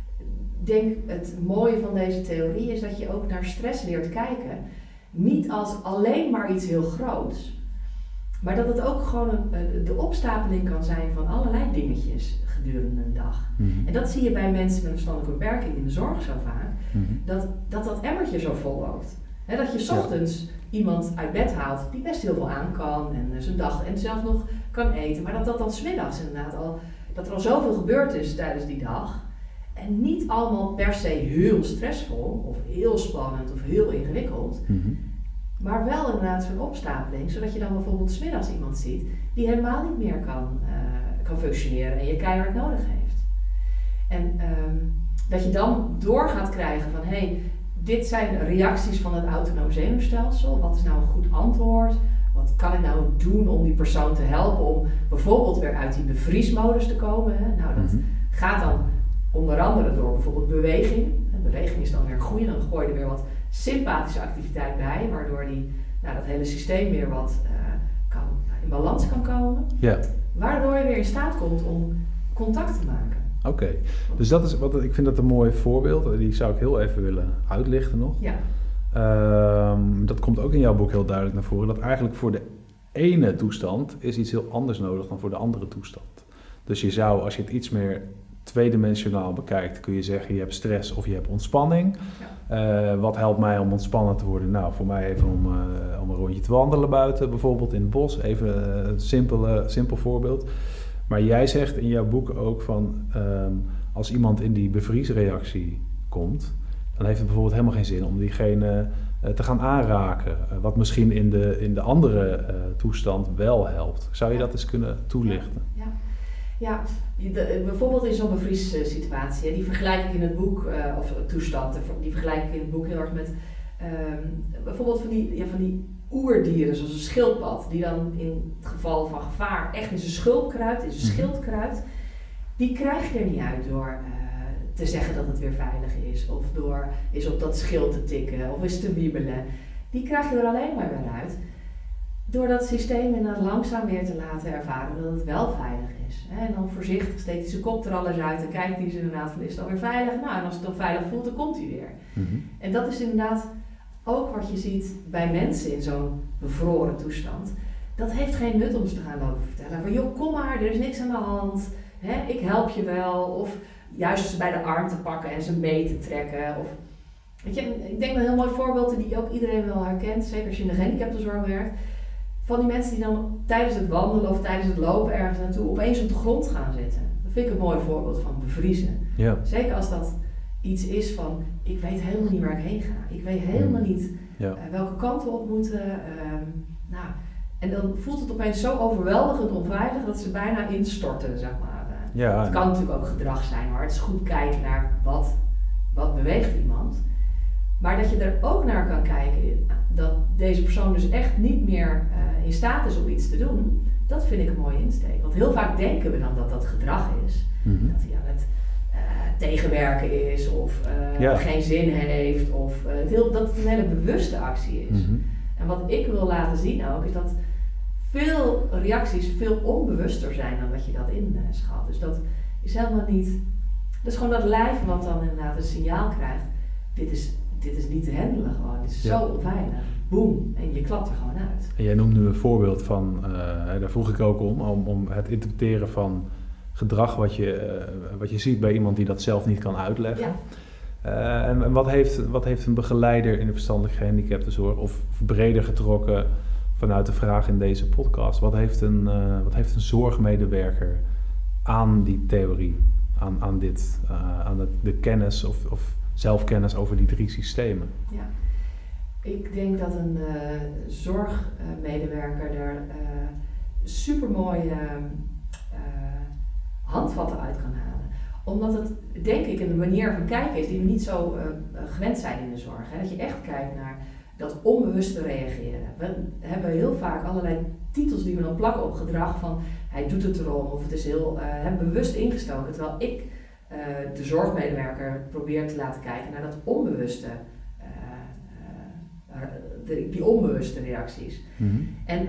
denk het mooie van deze theorie is dat je ook naar stress leert kijken. Niet als alleen maar iets heel groots. Maar dat het ook gewoon een, de opstapeling kan zijn van allerlei dingetjes gedurende een dag. Mm-hmm. En dat zie je bij mensen met een verstandelijke beperking in de zorg zo vaak. Mm-hmm. Dat, dat dat emmertje zo vol loopt. He, dat je 's ochtends ja. iemand uit bed haalt die best heel veel aan kan en uh, zijn dag en zelf nog kan eten. Maar dat dat dan 's middags inderdaad al, dat er al zoveel gebeurd is tijdens die dag. En niet allemaal per se heel stressvol of heel spannend of heel ingewikkeld. Mm-hmm. Maar wel inderdaad zo'n opstapeling, zodat je dan bijvoorbeeld 's middags iemand ziet die helemaal niet meer kan, uh, kan functioneren en je keihard nodig heeft. En um, dat je dan door gaat krijgen van, hé, hey, dit zijn reacties van het autonoom zenuwstelsel. Wat is nou een goed antwoord? Wat kan ik nou doen om die persoon te helpen om bijvoorbeeld weer uit die bevriesmodus te komen? Hè? Nou, dat mm-hmm. gaat dan onder andere door bijvoorbeeld beweging. En beweging is dan weer een goede, dan gooi je er weer wat sympathische activiteit bij, waardoor die, nou, dat hele systeem weer wat uh, kan, in balans kan komen. Ja. Waardoor je weer in staat komt om contact te maken. Oké, okay. Dus dat is wat ik vind dat een mooi voorbeeld. Die zou ik heel even willen uitlichten nog. Ja. Um, dat komt ook in jouw boek heel duidelijk naar voren. Dat eigenlijk voor de ene toestand is iets heel anders nodig dan voor de andere toestand. Dus je zou, als je het iets meer tweedimensionaal bekijkt, kun je zeggen je hebt stress of je hebt ontspanning. Ja. Uh, wat helpt mij om ontspannen te worden? Nou, voor mij even om, uh, om een rondje te wandelen buiten, bijvoorbeeld in het bos. Even een uh, simpel, uh, simpel voorbeeld. Maar jij zegt in jouw boek ook van, um, als iemand in die bevriesreactie komt, dan heeft het bijvoorbeeld helemaal geen zin om diegene uh, te gaan aanraken. Uh, wat misschien in de, in de andere uh, toestand wel helpt. Zou je dat eens kunnen toelichten? Ja, ja. Ja, de, bijvoorbeeld in zo'n bevriessituatie, die vergelijk ik in het boek, uh, of toestand, die vergelijk ik in het boek heel erg met um, bijvoorbeeld van die, ja, van die oerdieren, zoals een schildpad, die dan in het geval van gevaar echt in zijn schulp kruipt, in zijn schild kruipt. Die krijg je er niet uit door uh, te zeggen dat het weer veilig is, of door eens op dat schild te tikken, of eens te wiebelen. Die krijg je er alleen maar weer uit door dat systeem inderdaad langzaam weer te laten ervaren dat het wel veilig is. En dan voorzichtig steekt hij zijn kop er al eens uit en kijkt hij ze inderdaad van, is het alweer veilig? Nou, en als het dan veilig voelt, dan komt hij weer. Mm-hmm. En dat is inderdaad ook wat je ziet bij mensen in zo'n bevroren toestand. Dat heeft geen nut om ze te gaan lopen vertellen. Van, joh, kom maar, er is niks aan de hand. Hè, ik help je wel. Of juist ze bij de arm te pakken en ze mee te trekken. Of, weet je, ik denk dat een heel mooi voorbeeld die ook iedereen wel herkent, zeker als je in de gehandicaptenzorg werkt. Van die mensen die dan tijdens het wandelen of tijdens het lopen ergens naartoe opeens op de grond gaan zitten. Dat vind ik een mooi voorbeeld van bevriezen. Ja. Zeker als dat iets is van, ik weet helemaal niet waar ik heen ga. Ik weet helemaal niet ja. uh, welke kant we op moeten. Um, nou, en dan voelt het opeens zo overweldigend onveilig dat ze bijna instorten, zeg maar. Uh, ja, het kan natuurlijk ook gedrag zijn, maar het is goed kijken naar wat, wat beweegt iemand. Maar dat je er ook naar kan kijken, dat deze persoon dus echt niet meer uh, in staat is om iets te doen, dat vind ik een mooie insteek. Want heel vaak denken we dan dat dat gedrag is. Mm-hmm. Dat hij aan het uh, tegenwerken is, of uh, ja. geen zin heeft, of uh, het heel, dat het een hele bewuste actie is. Mm-hmm. En wat ik wil laten zien ook, is dat veel reacties veel onbewuster zijn dan dat je dat inschat. Dus dat is helemaal niet, dat is gewoon dat lijf wat dan inderdaad een signaal krijgt. Dit is Dit is niet te handelen gewoon, dit is ja. zo onveilig. Boom, en je klapt er gewoon uit. En jij noemt nu een voorbeeld van, uh, daar vroeg ik ook om, om, om het interpreteren van gedrag wat je, uh, wat je ziet bij iemand die dat zelf niet kan uitleggen. Ja. Uh, en en wat, heeft, wat heeft een begeleider in de verstandelijk gehandicaptenzorg, of, of breder getrokken vanuit de vraag in deze podcast, wat heeft een, uh, wat heeft een zorgmedewerker aan die theorie, aan, aan dit, uh, aan de, de kennis of, of zelfkennis over die drie systemen? Ja. Ik denk dat een uh, zorgmedewerker er uh, supermooie uh, uh, handvatten uit kan halen. Omdat het, denk ik, een manier van kijken is die we niet zo uh, gewend zijn in de zorg. Hè? Dat je echt kijkt naar dat onbewuste reageren. We hebben heel vaak allerlei titels die we dan plakken op gedrag van hij doet het erom of het is heel uh, bewust ingestoken. Terwijl ik, uh, de zorgmedewerker, probeer te laten kijken naar dat onbewuste, uh, uh, de, die onbewuste reacties. Mm-hmm. En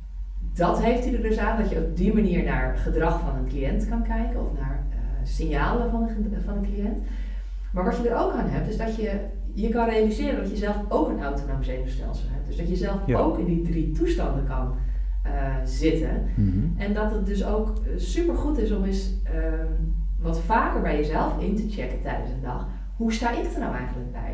dat heeft hij er dus aan dat je op die manier naar gedrag van een cliënt kan kijken of naar uh, signalen van een, van een cliënt. Maar wat je er ook aan hebt is dat je Je kan realiseren dat je zelf ook een autonoom zenuwstelsel hebt. Dus dat je zelf ja. ook in die drie toestanden kan uh, zitten. Mm-hmm. En dat het dus ook super goed is om eens uh, wat vaker bij jezelf in te checken tijdens een dag. Hoe sta ik er nou eigenlijk bij?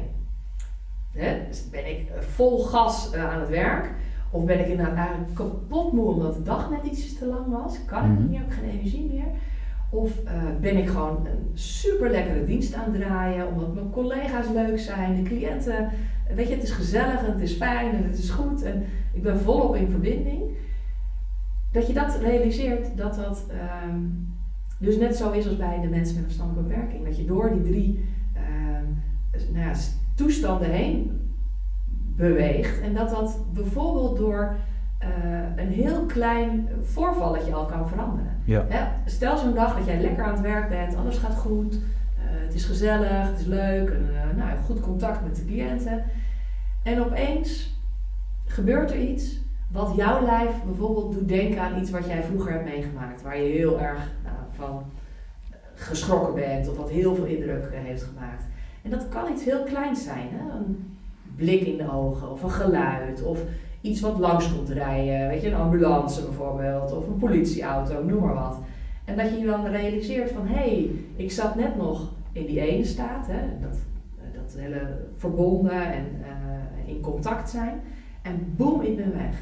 Hè? Dus ben ik vol gas uh, aan het werk? Of ben ik inderdaad eigenlijk kapot moe omdat de dag net iets te lang was? Kan mm-hmm. ik niet meer, heb ik geen energie meer? Of uh, ben ik gewoon een super lekkere dienst aan het draaien, omdat mijn collega's leuk zijn, de cliënten, weet je, het is gezellig en het is fijn en het is goed en ik ben volop in verbinding. Dat je dat realiseert, dat dat um, dus net zo is als bij de mensen met verstandelijke beperking. Dat je door die drie um, nou ja, toestanden heen beweegt en dat dat bijvoorbeeld door Uh, een heel klein voorvalletje al kan veranderen. Ja. Hè? Stel zo'n dag dat jij lekker aan het werk bent, alles gaat goed, uh, het is gezellig, het is leuk, en, uh, nou, goed contact met de cliënten. En opeens gebeurt er iets wat jouw lijf bijvoorbeeld doet denken aan iets wat jij vroeger hebt meegemaakt, waar je heel erg nou, van geschrokken bent of wat heel veel indruk uh, heeft gemaakt. En dat kan iets heel kleins zijn, hè? Een blik in de ogen of een geluid of iets wat langs komt rijden, weet je, een ambulance bijvoorbeeld, of een politieauto, noem maar wat. En dat je je dan realiseert van, hé, hey, ik zat net nog in die ene staat, hè, dat, dat hele verbonden en uh, in contact zijn, en boem, ik ben weg.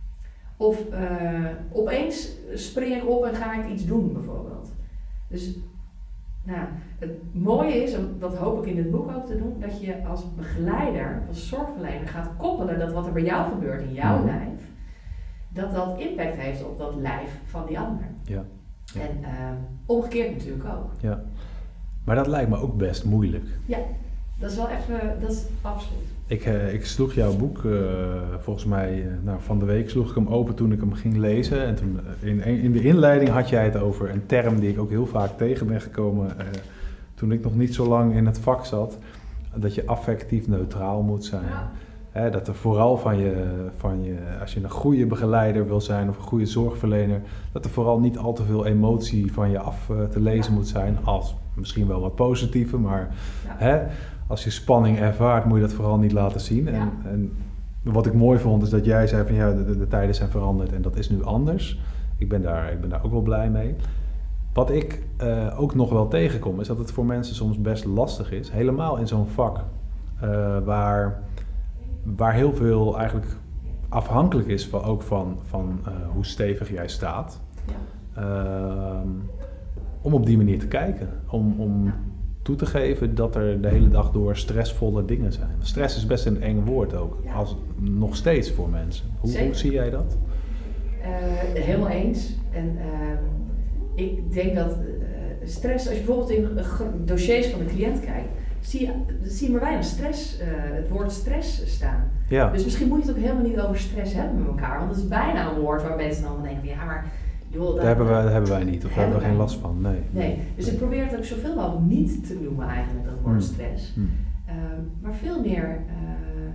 Of uh, opeens spring ik op en ga ik iets doen, bijvoorbeeld. Dus, nou, het mooie is, en dat hoop ik in het boek ook te doen, dat je als begeleider, als zorgverlener gaat koppelen dat wat er bij jou gebeurt in jouw mm-hmm. lijf, dat dat impact heeft op dat lijf van die ander. Ja. Ja. En uh, omgekeerd natuurlijk ook. Ja. Maar dat lijkt me ook best moeilijk. Ja, dat is wel even, dat is absoluut. Ik, uh, ik sloeg jouw boek, uh, volgens mij, uh, nou, van de week sloeg ik hem open toen ik hem ging lezen. En toen, uh, in, in de inleiding had jij het over een term die ik ook heel vaak tegen ben gekomen uh, toen ik nog niet zo lang in het vak zat. Dat je affectief neutraal moet zijn. Ja. Hè, dat er vooral van je, van je, als je een goede begeleider wil zijn of een goede zorgverlener, dat er vooral niet al te veel emotie van je af uh, te lezen ja. moet zijn. Als misschien wel wat positieve, maar ja. hè, als je spanning ervaart, moet je dat vooral niet laten zien. Ja. En, en wat ik mooi vond is dat jij zei van ja, de, de, de tijden zijn veranderd en dat is nu anders. Ik ben daar, ik ben daar ook wel blij mee. Wat ik uh, ook nog wel tegenkom is dat het voor mensen soms best lastig is, helemaal in zo'n vak uh, waar, waar heel veel eigenlijk afhankelijk is van, ook van, van uh, hoe stevig jij staat. Ja. Uh, om op die manier te kijken, om, om toe te geven dat er de hele dag door stressvolle dingen zijn. Stress is best een eng woord ook, ja. als, nog steeds voor mensen. Hoe, hoe zie jij dat? Uh, helemaal eens. En uh, ik denk dat uh, stress, als je bijvoorbeeld in dossiers van de cliënt kijkt, zie je, zie je maar weinig stress, uh, het woord stress staan. Ja. Dus misschien moet je het ook helemaal niet over stress hebben met elkaar, want het is bijna een woord waar mensen dan van denken, ja maar joh, dat hebben, wij, hebben wij niet, of hebben, hebben we geen last van, nee. Nee, dus nee. Ik probeer het ook zoveel mogelijk niet te noemen eigenlijk, dat woord mm. stress. Mm. Uh, maar veel meer uh,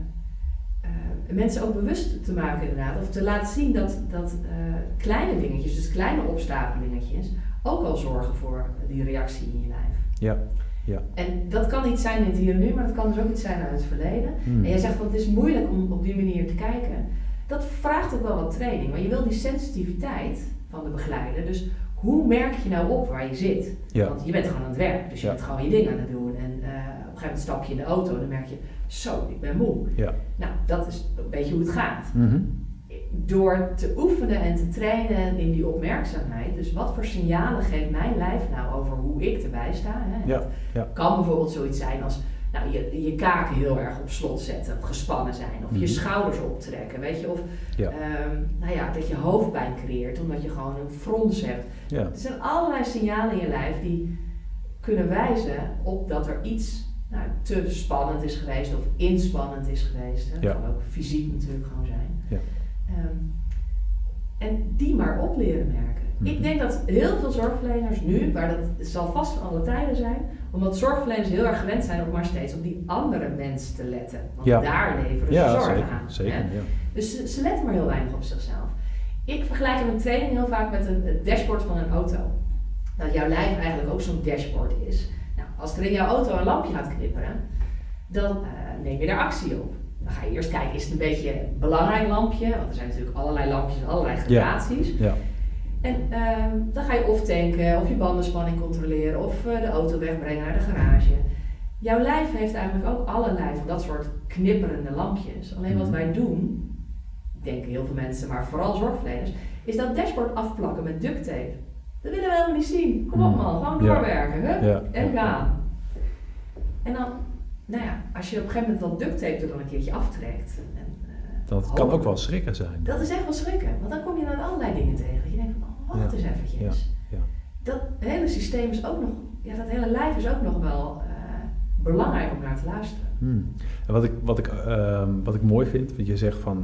uh, mensen ook bewust te maken inderdaad, of te laten zien dat, dat uh, kleine dingetjes, dus kleine opstapelingetjes, ook al zorgen voor die reactie in je lijf. Ja. Ja. En dat kan iets zijn in het hier en nu, maar dat kan dus ook iets zijn uit het verleden. Mm. En jij zegt dat het is moeilijk om op die manier te kijken. Dat vraagt ook wel wat training, maar je wil die sensitiviteit van de begeleider. Dus hoe merk je nou op waar je zit? Ja. Want je bent gewoon aan het werk, dus je ja. bent gewoon je ding aan het doen. En uh, op een gegeven moment stap je in de auto en dan merk je, zo, ik ben moe. Ja. Nou, dat is een beetje hoe het gaat. Mm-hmm. Door te oefenen en te trainen in die opmerkzaamheid, dus wat voor signalen geeft mijn lijf nou over hoe ik erbij sta? Hè? Ja. Ja. Kan bijvoorbeeld zoiets zijn als nou, je, je kaken heel erg op slot zetten, of gespannen zijn, of Mm-hmm. je schouders optrekken, weet je, of Ja. um, nou ja, dat je hoofdpijn creëert omdat je gewoon een frons hebt. Ja. Er zijn allerlei signalen in je lijf die kunnen wijzen op dat er iets nou, te spannend is geweest of inspannend is geweest. Hè. Dat Ja. kan ook fysiek natuurlijk gewoon zijn. Ja. Um, en die maar op leren merken. Mm-hmm. Ik denk dat heel veel zorgverleners nu, waar dat zal vast van alle tijden zijn, omdat zorgverleners heel erg gewend zijn om maar steeds op die andere mens te letten. Want Ja. daar leveren ze Ja, zorg zeker, aan. zeker, Hè? ja. Dus ze, ze letten maar heel weinig op zichzelf. Ik vergelijk in mijn training heel vaak met een, het dashboard van een auto. Dat jouw lijf eigenlijk ook zo'n dashboard is. Nou, als er in jouw auto een lampje gaat knipperen, dan uh, neem je daar actie op. Dan ga je eerst kijken, is het een beetje een belangrijk lampje? Want er zijn natuurlijk allerlei lampjes en allerlei gradaties. Ja. Ja. En uh, dan ga je of tanken, of je bandenspanning controleren, of uh, de auto wegbrengen naar de garage. Jouw lijf heeft eigenlijk ook allerlei van dat soort knipperende lampjes. Alleen wat wij doen, denken heel veel mensen, maar vooral zorgverleners, is dat dashboard afplakken met duct tape. Dat willen we helemaal niet zien. Kom op man, gewoon doorwerken. Hup, Ja. en gaan. En dan, nou ja, als je op een gegeven moment dat duct tape er dan een keertje aftrekt. En, uh, Dat kan ook wel schrikken zijn. Dat is echt wel schrikken, want dan kom je dan allerlei dingen tegen. Dat je denkt van, oh, wacht Ja. eens eventjes. Ja. Ja. Dat hele systeem is ook nog, ja, dat hele lijf is ook nog wel uh, belangrijk om naar te luisteren. Hmm. En wat ik, wat, ik, uh, wat ik mooi vind, want je zegt van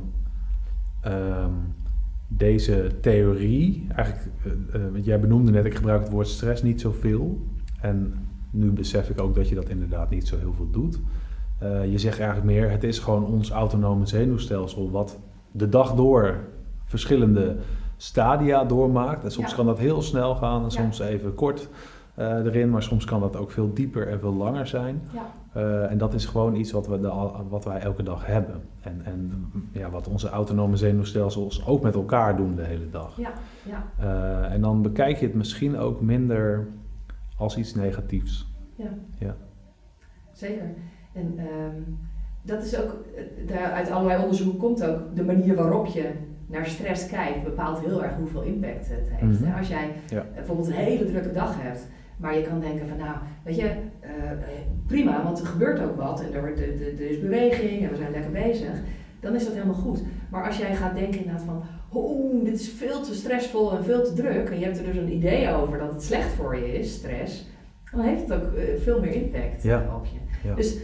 um, deze theorie, eigenlijk, uh, uh, want jij benoemde net, ik gebruik het woord stress niet zoveel. En nu besef ik ook dat je dat inderdaad niet zo heel veel doet. Uh, je zegt eigenlijk meer, het is gewoon ons autonome zenuwstelsel wat de dag door verschillende stadia doormaakt. En soms Ja. kan dat heel snel gaan en Ja. soms even kort uh, erin, maar soms kan dat ook veel dieper en veel langer zijn. Ja. Uh, en dat is gewoon iets wat, we de, wat wij elke dag hebben. En, en ja, wat onze autonome zenuwstelsels ook met elkaar doen de hele dag. Ja, ja. Uh, en dan bekijk je het misschien ook minder als iets negatiefs. Ja. Ja. Zeker. En um, dat is ook, daar uit allerlei onderzoeken komt ook, de manier waarop je naar stress kijkt bepaalt heel erg hoeveel impact het heeft. Mm-hmm. Als jij Ja. bijvoorbeeld een hele drukke dag hebt, maar je kan denken van nou, weet je, uh, prima, want er gebeurt ook wat en er, er, er, er is beweging en we zijn lekker bezig, dan is dat helemaal goed. Maar als jij gaat denken inderdaad van, oh, dit is veel te stressvol en veel te druk en je hebt er dus een idee over dat het slecht voor je is, stress, dan heeft het ook uh, veel meer impact Ja. op je. Ja. Dus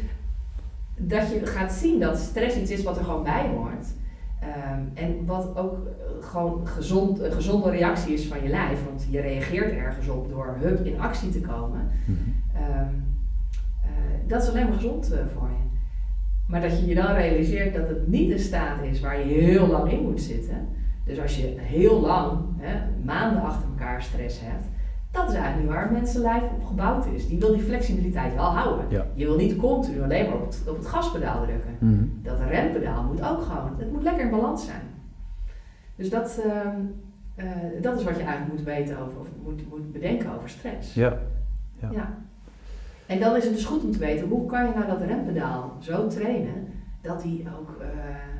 dat je gaat zien dat stress iets is wat er gewoon bij hoort. Um, en wat ook uh, gewoon gezond, een gezonde reactie is van je lijf, want je reageert ergens op door hup in actie te komen. Mm-hmm. Um, uh, dat is alleen maar gezond uh, voor je. Maar dat je je dan realiseert dat het niet een staat is waar je heel lang in moet zitten. Dus als je heel lang, hè, maanden achter elkaar stress hebt, dat is eigenlijk nu waar mensen lijf op gebouwd is. Die wil die flexibiliteit wel houden. Ja. Je wil niet continu alleen maar op het, op het gaspedaal drukken. Mm-hmm. Dat rempedaal moet ook gewoon, het moet lekker in balans zijn. Dus dat, uh, uh, dat is wat je eigenlijk moet weten over, of moet, moet bedenken over stress. Ja. Ja. Ja. En dan is het dus goed om te weten, hoe kan je nou dat rempedaal zo trainen, dat die ook, uh,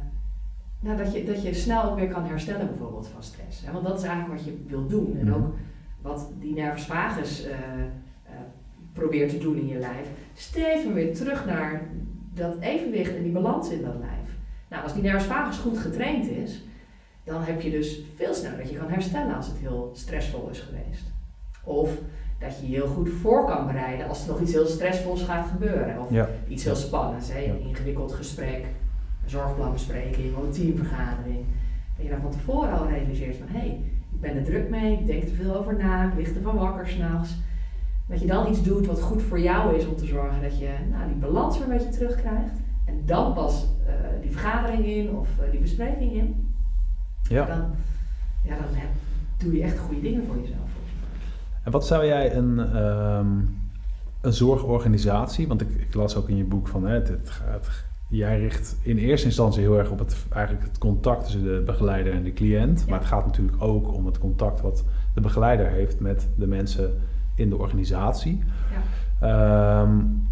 nou, dat je, dat je snel ook weer kan herstellen bijvoorbeeld van stress. Hè? Want dat is eigenlijk wat je wilt doen. En ook wat die nervus vagus uh, uh, probeert te doen in je lijf, steeds maar weer terug naar dat evenwicht en die balans in dat lijf. Nou, als die nervus vagus goed getraind is, dan heb je dus veel sneller dat je kan herstellen als het heel stressvol is geweest. Of dat je je heel goed voor kan bereiden als er nog iets heel stressvols gaat gebeuren. Of Ja. iets heel spannends, hè? Een ingewikkeld gesprek, een zorgplanbespreking of een teamvergadering. Dat je dan van tevoren al realiseert van, hé, hey, ik ben er druk mee, ik denk er veel over na, ik lig er van wakker s'nachts. Dat je dan iets doet wat goed voor jou is om te zorgen dat je nou, die balans weer een beetje terugkrijgt. En dan pas uh, die vergadering in of uh, die bespreking in. Ja. Dan, ja, dan heb, doe je echt goede dingen voor jezelf. En wat zou jij een, um, een zorgorganisatie, want ik, ik las ook in je boek van, hè, het, het gaat, jij richt in eerste instantie heel erg op het, eigenlijk het contact tussen de begeleider en de cliënt. Ja. Maar het gaat natuurlijk ook om het contact wat de begeleider heeft met de mensen in de organisatie. Ja. Um,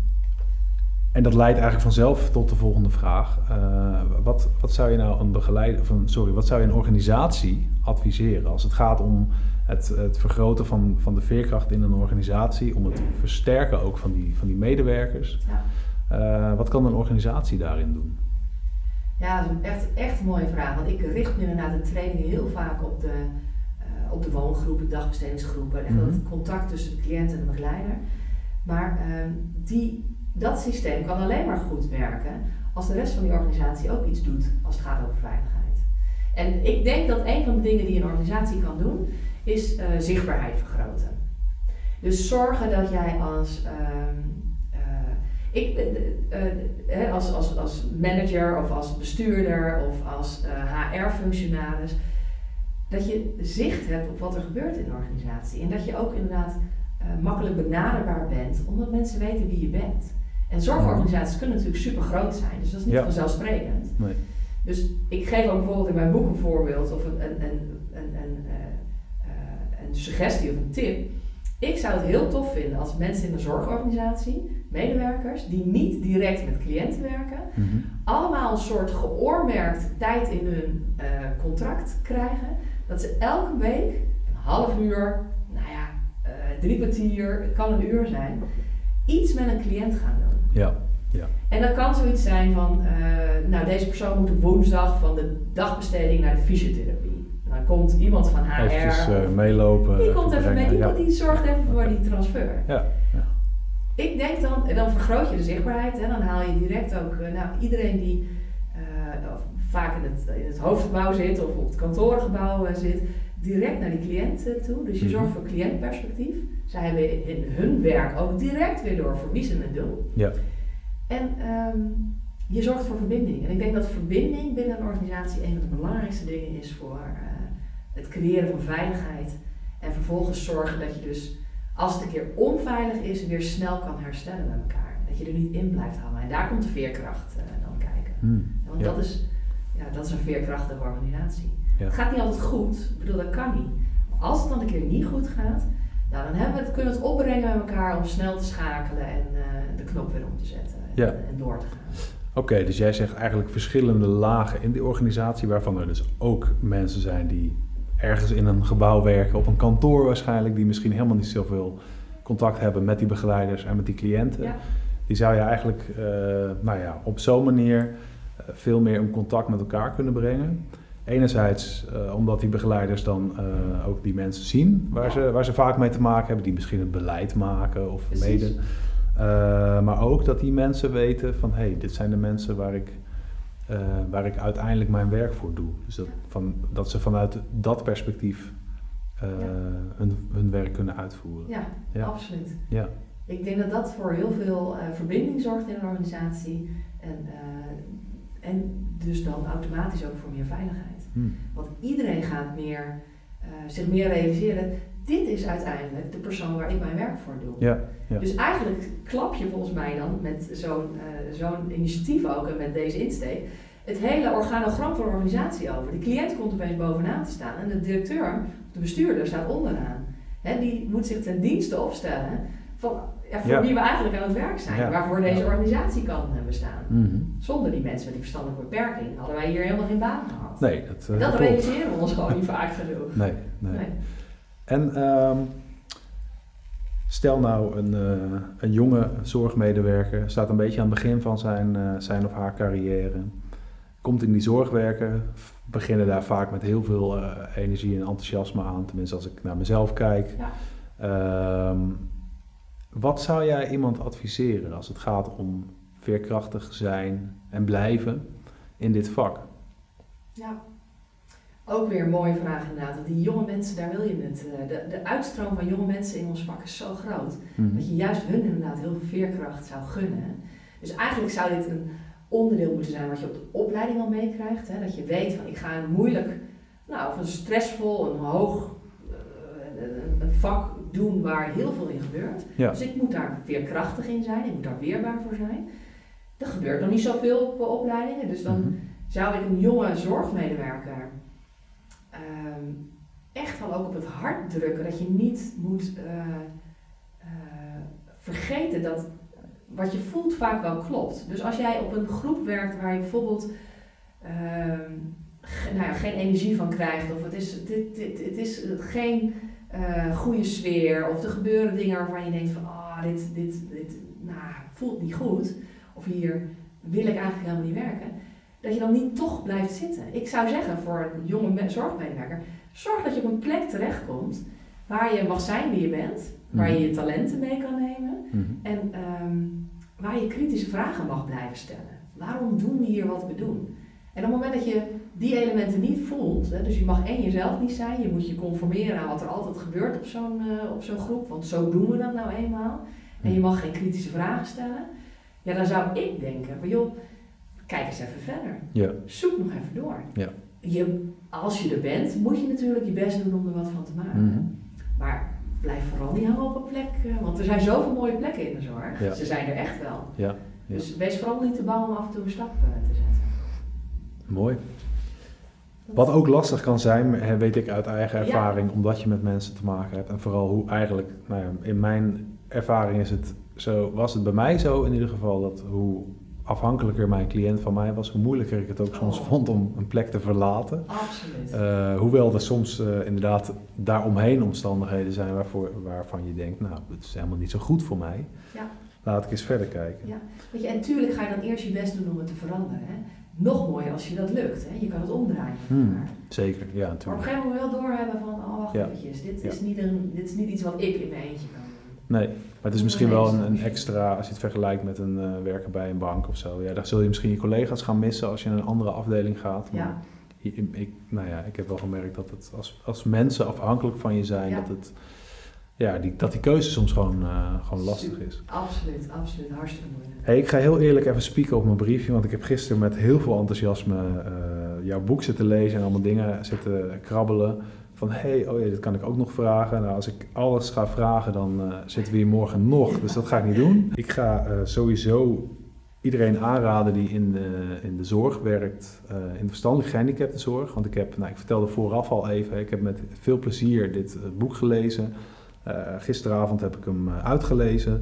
en dat leidt eigenlijk vanzelf tot de volgende vraag. Uh, wat, wat zou je nou een begeleider, of een, sorry, wat zou je een organisatie adviseren als het gaat om het, het vergroten van, van de veerkracht in een organisatie, om het versterken ook van die, van die medewerkers? Uh, wat kan een organisatie daarin doen? Ja, dat is echt, echt een mooie vraag. Want ik richt me inderdaad de trainingen heel vaak op de, uh, op de woongroepen, dagbestedingsgroepen. En mm-hmm. het contact tussen de cliënt en de begeleider. Maar uh, die, dat systeem kan alleen maar goed werken als de rest van die organisatie ook iets doet als het gaat over veiligheid. En ik denk dat een van de dingen die een organisatie kan doen, is uh, zichtbaarheid vergroten. Dus zorgen dat jij als, uh, uh, ik, uh, uh, als, als, als manager of als bestuurder of als uh, H R-functionaris, dat je zicht hebt op wat er gebeurt in de organisatie. En dat je ook inderdaad uh, makkelijk benaderbaar bent, omdat mensen weten wie je bent. En zorgorganisaties kunnen natuurlijk super groot zijn, dus dat is niet ja. vanzelfsprekend. Nee. Dus ik geef ook bijvoorbeeld in mijn boek een voorbeeld of een, een, een, een, een, uh, uh, een suggestie of een tip. Ik zou het heel tof vinden als mensen in een zorgorganisatie, medewerkers, die niet direct met cliënten werken, mm-hmm. allemaal een soort geoormerkt tijd in hun uh, contract krijgen. Dat ze elke week een half uur, nou ja, uh, drie kwartier, het kan een uur zijn, iets met een cliënt gaan doen. Ja. Ja. En dat kan zoiets zijn van, uh, nou deze persoon moet op woensdag van de dagbesteding naar de fysiotherapie. Dan komt iemand van H R. Eventjes uh, meelopen. Die komt even mee, die, ja. die zorgt even voor die transfer. Ja. Ja. Ik denk dan, en dan vergroot je de zichtbaarheid, hè, dan haal je direct ook, uh, nou iedereen die uh, vaak in het, in het hoofdgebouw zit of op het kantorengebouw uh, zit, direct naar die cliënt uh, toe. Dus je mm-hmm. zorgt voor cliëntperspectief. Zij hebben in hun werk ook direct weer door voor wie ze het doen. Ja. En um, je zorgt voor verbinding. En ik denk dat verbinding binnen een organisatie een van de belangrijkste dingen is voor uh, het creëren van veiligheid. En vervolgens zorgen dat je dus, als het een keer onveilig is, weer snel kan herstellen met elkaar. Dat je er niet in blijft hangen. En daar komt de veerkracht uh, dan kijken. Hmm, Want ja. dat, is, ja, dat is een veerkrachtige organisatie. Ja. Het gaat niet altijd goed. Ik bedoel, dat kan niet. Maar als het dan een keer niet goed gaat, nou, dan hebben we het, kunnen we het opbrengen met elkaar om snel te schakelen en uh, de knop weer om te zetten. Ja. En door te gaan. Oké, okay, dus jij zegt eigenlijk verschillende lagen in die organisatie, waarvan er dus ook mensen zijn die ergens in een gebouw werken, op een kantoor waarschijnlijk, die misschien helemaal niet zoveel contact hebben met die begeleiders en met die cliënten. Ja. Die zou je eigenlijk uh, nou ja, op zo'n manier uh, veel meer in contact met elkaar kunnen brengen. Enerzijds uh, omdat die begeleiders dan uh, ook die mensen zien waar, ja. ze, waar ze vaak mee te maken hebben, die misschien het beleid maken of Precies. mede. Uh, maar ook dat die mensen weten van, hé, hey, dit zijn de mensen waar ik, uh, waar ik uiteindelijk mijn werk voor doe. Dus dat, van, dat ze vanuit dat perspectief uh, ja. hun, hun werk kunnen uitvoeren. Ja, ja. absoluut. Ja. Ik denk dat dat voor heel veel uh, verbinding zorgt in een organisatie. En, uh, en dus dan automatisch ook voor meer veiligheid. Hmm. Want iedereen gaat meer, uh, zich meer realiseren, dit is uiteindelijk de persoon waar ik mijn werk voor doe. Ja, ja. Dus eigenlijk klap je volgens mij dan met zo'n, uh, zo'n initiatief ook en met deze insteek het hele organogram van de organisatie over. De cliënt komt opeens bovenaan te staan en de directeur, de bestuurder staat onderaan. He, die moet zich ten dienste opstellen van, ja, voor ja. wie we eigenlijk aan het werk zijn, ja. waarvoor deze organisatie kan bestaan. Mm-hmm. Zonder die mensen met die verstandelijke beperking hadden wij hier helemaal geen baan gehad. Nee, dat, uh, dat realiseren we ons gewoon niet vaak genoeg. Nee, nee. nee. En um, stel nou een, uh, een jonge zorgmedewerker, staat een beetje aan het begin van zijn, uh, zijn of haar carrière, komt in die zorg werken, beginnen daar vaak met heel veel uh, energie en enthousiasme aan, tenminste als ik naar mezelf kijk. Ja. Um, wat zou jij iemand adviseren als het gaat om veerkrachtig zijn en blijven in dit vak? Ja. Ook weer een mooie vraag inderdaad, want die jonge mensen, daar wil je het. De, de uitstroom van jonge mensen in ons vak is zo groot, mm-hmm. dat je juist hun inderdaad heel veel veerkracht zou gunnen. Dus eigenlijk zou dit een onderdeel moeten zijn wat je op de opleiding al meekrijgt. Hè? Dat je weet van ik ga een moeilijk, nou of een stressvol, een hoog uh, een, een vak doen waar heel veel in gebeurt. Ja. Dus ik moet daar veerkrachtig in zijn, ik moet daar weerbaar voor zijn. Er gebeurt nog niet zoveel op opleidingen, dus dan mm-hmm. zou ik een jonge zorgmedewerker Um, echt wel ook op het hart drukken dat je niet moet uh, uh, vergeten dat wat je voelt vaak wel klopt. Dus als jij op een groep werkt waar je bijvoorbeeld uh, ge, nou ja, geen energie van krijgt of het is, dit, dit, het is geen uh, goede sfeer of er gebeuren dingen waarvan je denkt van oh, dit, dit, dit nou, voelt niet goed. of hier wil ik eigenlijk helemaal niet werken, dat je dan niet toch blijft zitten. Ik zou zeggen voor een jonge zorgmedewerker, zorg dat je op een plek terechtkomt waar je mag zijn wie je bent, waar je je talenten mee kan nemen mm-hmm. en um, waar je kritische vragen mag blijven stellen. Waarom doen we hier wat we doen? En op het moment dat je die elementen niet voelt, hè, dus je mag één jezelf niet zijn, je moet je conformeren aan wat er altijd gebeurt op zo'n, uh, op zo'n groep, want zo doen we dat nou eenmaal. En je mag geen kritische vragen stellen. Ja, dan zou ik denken, van joh, kijk eens even verder. Ja. Zoek nog even door. Ja. Je, als je er bent, moet je natuurlijk je best doen om er wat van te maken. Mm-hmm. Maar blijf vooral niet hangen op een plek, uh, want er zijn zoveel mooie plekken in de zorg. Ja. Ze zijn er echt wel. Ja. Ja. Dus wees vooral niet te bang om af en toe een stap uh, te zetten. Mooi. Wat ook lastig kan zijn, weet ik uit eigen ervaring, ja. omdat je met mensen te maken hebt. En vooral hoe eigenlijk, nou ja, in mijn ervaring is het zo, was het bij mij zo in ieder geval, dat hoe afhankelijker mijn cliënt van mij was, hoe moeilijker ik het ook soms oh. vond om een plek te verlaten. Absoluut. Uh, hoewel er soms uh, inderdaad daaromheen omstandigheden zijn waarvoor, waarvan je denkt, nou, het is helemaal niet zo goed voor mij. Ja. Laat ik eens verder kijken. Ja. Weet je, en tuurlijk ga je dan eerst je best doen om het te veranderen. Hè? Nog mooier als je dat lukt. Hè? Je kan het omdraaien. Hmm, zeker, ja, natuurlijk. Maar op een gegeven moment wel doorhebben van, oh wacht ja. eventjes, dit, ja. is niet een, dit is niet iets wat ik in mijn eentje kan doen. Nee, maar het is misschien wel een, een extra, als je het vergelijkt met een uh, werken bij een bank of zo. Ja, daar zul je misschien je collega's gaan missen als je in een andere afdeling gaat. Maar ja. ik, ik, nou ja, ik heb wel gemerkt dat het als, als mensen afhankelijk van je zijn, ja. dat het... Ja, die, dat die keuze soms gewoon, uh, gewoon lastig is. Absoluut, absoluut. Hartstikke moeilijk. Hey, ik ga heel eerlijk even spieken op mijn briefje, want ik heb gisteren met heel veel enthousiasme uh, jouw boek zitten lezen en allemaal dingen zitten krabbelen. Van, hé, hey, oh ja, dit kan ik ook nog vragen. Nou, als ik alles ga vragen, dan uh, zitten we hier morgen nog, dus dat ga ik niet doen. Ik ga uh, sowieso iedereen aanraden die in de, in de zorg werkt, uh, in de verstandelijk gehandicaptenzorg. Want ik heb, nou, ik vertelde vooraf al even, ik heb met veel plezier dit uh, boek gelezen. Uh, gisteravond heb ik hem uh, uitgelezen.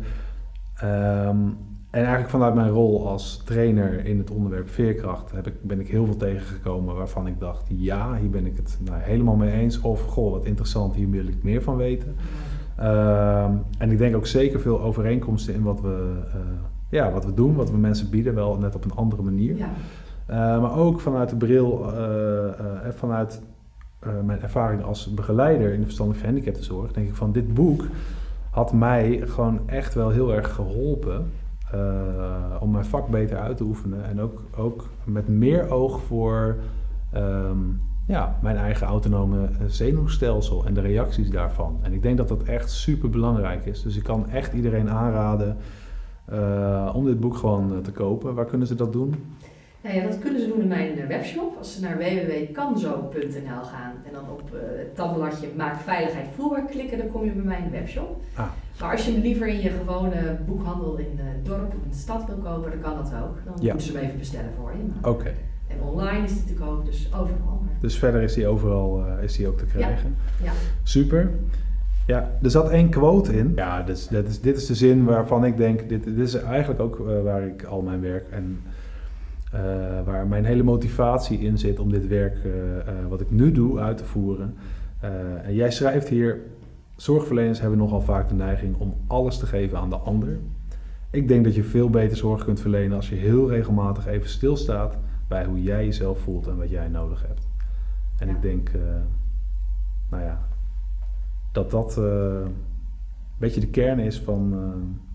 Um, en eigenlijk vanuit mijn rol als trainer in het onderwerp veerkracht heb ik, ben ik heel veel tegengekomen waarvan ik dacht, ja, hier ben ik het nou, helemaal mee eens. Of, goh, wat interessant, hier wil ik meer van weten. Um, en ik denk ook zeker veel overeenkomsten in wat we, uh, ja, wat we doen, wat we mensen bieden, wel net op een andere manier. Ja. Uh, maar ook vanuit de bril, uh, uh, vanuit... Uh, mijn ervaring als begeleider in de verstandelijk gehandicaptenzorg, denk ik van dit boek had mij gewoon echt wel heel erg geholpen uh, om mijn vak beter uit te oefenen en ook, ook met meer oog voor um, ja, mijn eigen autonome zenuwstelsel en de reacties daarvan. En ik denk dat dat echt super belangrijk is. Dus ik kan echt iedereen aanraden uh, om dit boek gewoon uh, te kopen. Waar kunnen ze dat doen? Nou ja, dat kunnen ze doen in mijn webshop. Als ze naar w w w punt kanzo punt n l gaan en dan op uh, het tabbladje Maak Veiligheid Voelbaar klikken, dan kom je bij mijn webshop. Ah. Maar als je hem liever in je gewone boekhandel in het dorp of in de stad wil kopen, dan kan dat ook. Dan ja. moeten ze hem even bestellen voor je. Oké. Okay. En online is die te koop, dus overal. Dus verder is die overal uh, is die ook te krijgen. Ja. Ja. Super. Ja, er zat één quote in. Ja, dus, dat is, dit is de zin waarvan ik denk, dit, dit is eigenlijk ook uh, waar ik al mijn werk en Uh, waar mijn hele motivatie in zit om dit werk uh, uh, wat ik nu doe uit te voeren. Uh, en jij schrijft hier, zorgverleners hebben nogal vaak de neiging om alles te geven aan de ander. Ik denk dat je veel beter zorg kunt verlenen als je heel regelmatig even stilstaat bij hoe jij jezelf voelt en wat jij nodig hebt. En ja. ik denk, uh, nou ja, dat dat uh, een beetje de kern is van... Uh,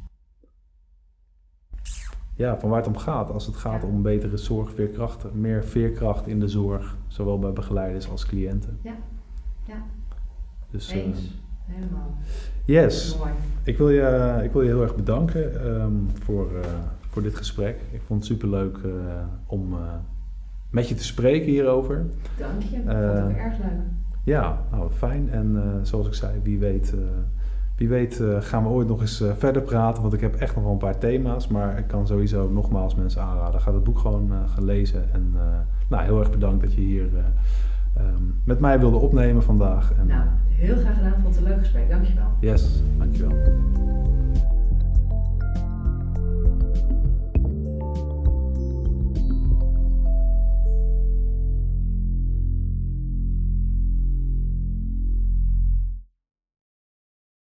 Ja, van waar het om gaat. Als het gaat ja. om betere zorg, veerkracht, meer veerkracht in de zorg, zowel bij begeleiders als cliënten. Ja, ja. Dus, Eens, uh, helemaal. Yes, ik wil, je, ik wil je heel erg bedanken um, voor, uh, voor dit gesprek. Ik vond het superleuk uh, om uh, met je te spreken hierover. Dank je, ik vond het uh, ook erg leuk. Ja, nou fijn. En uh, zoals ik zei, wie weet... Uh, Wie weet uh, gaan we ooit nog eens uh, verder praten, want ik heb echt nog wel een paar thema's. Maar ik kan sowieso nogmaals mensen aanraden. Ga het boek gewoon uh, gaan lezen. En uh, nou, heel erg bedankt dat je hier uh, um, met mij wilde opnemen vandaag. En, nou, heel graag gedaan. Vond het een leuk gesprek. Dankjewel. Yes, dankjewel.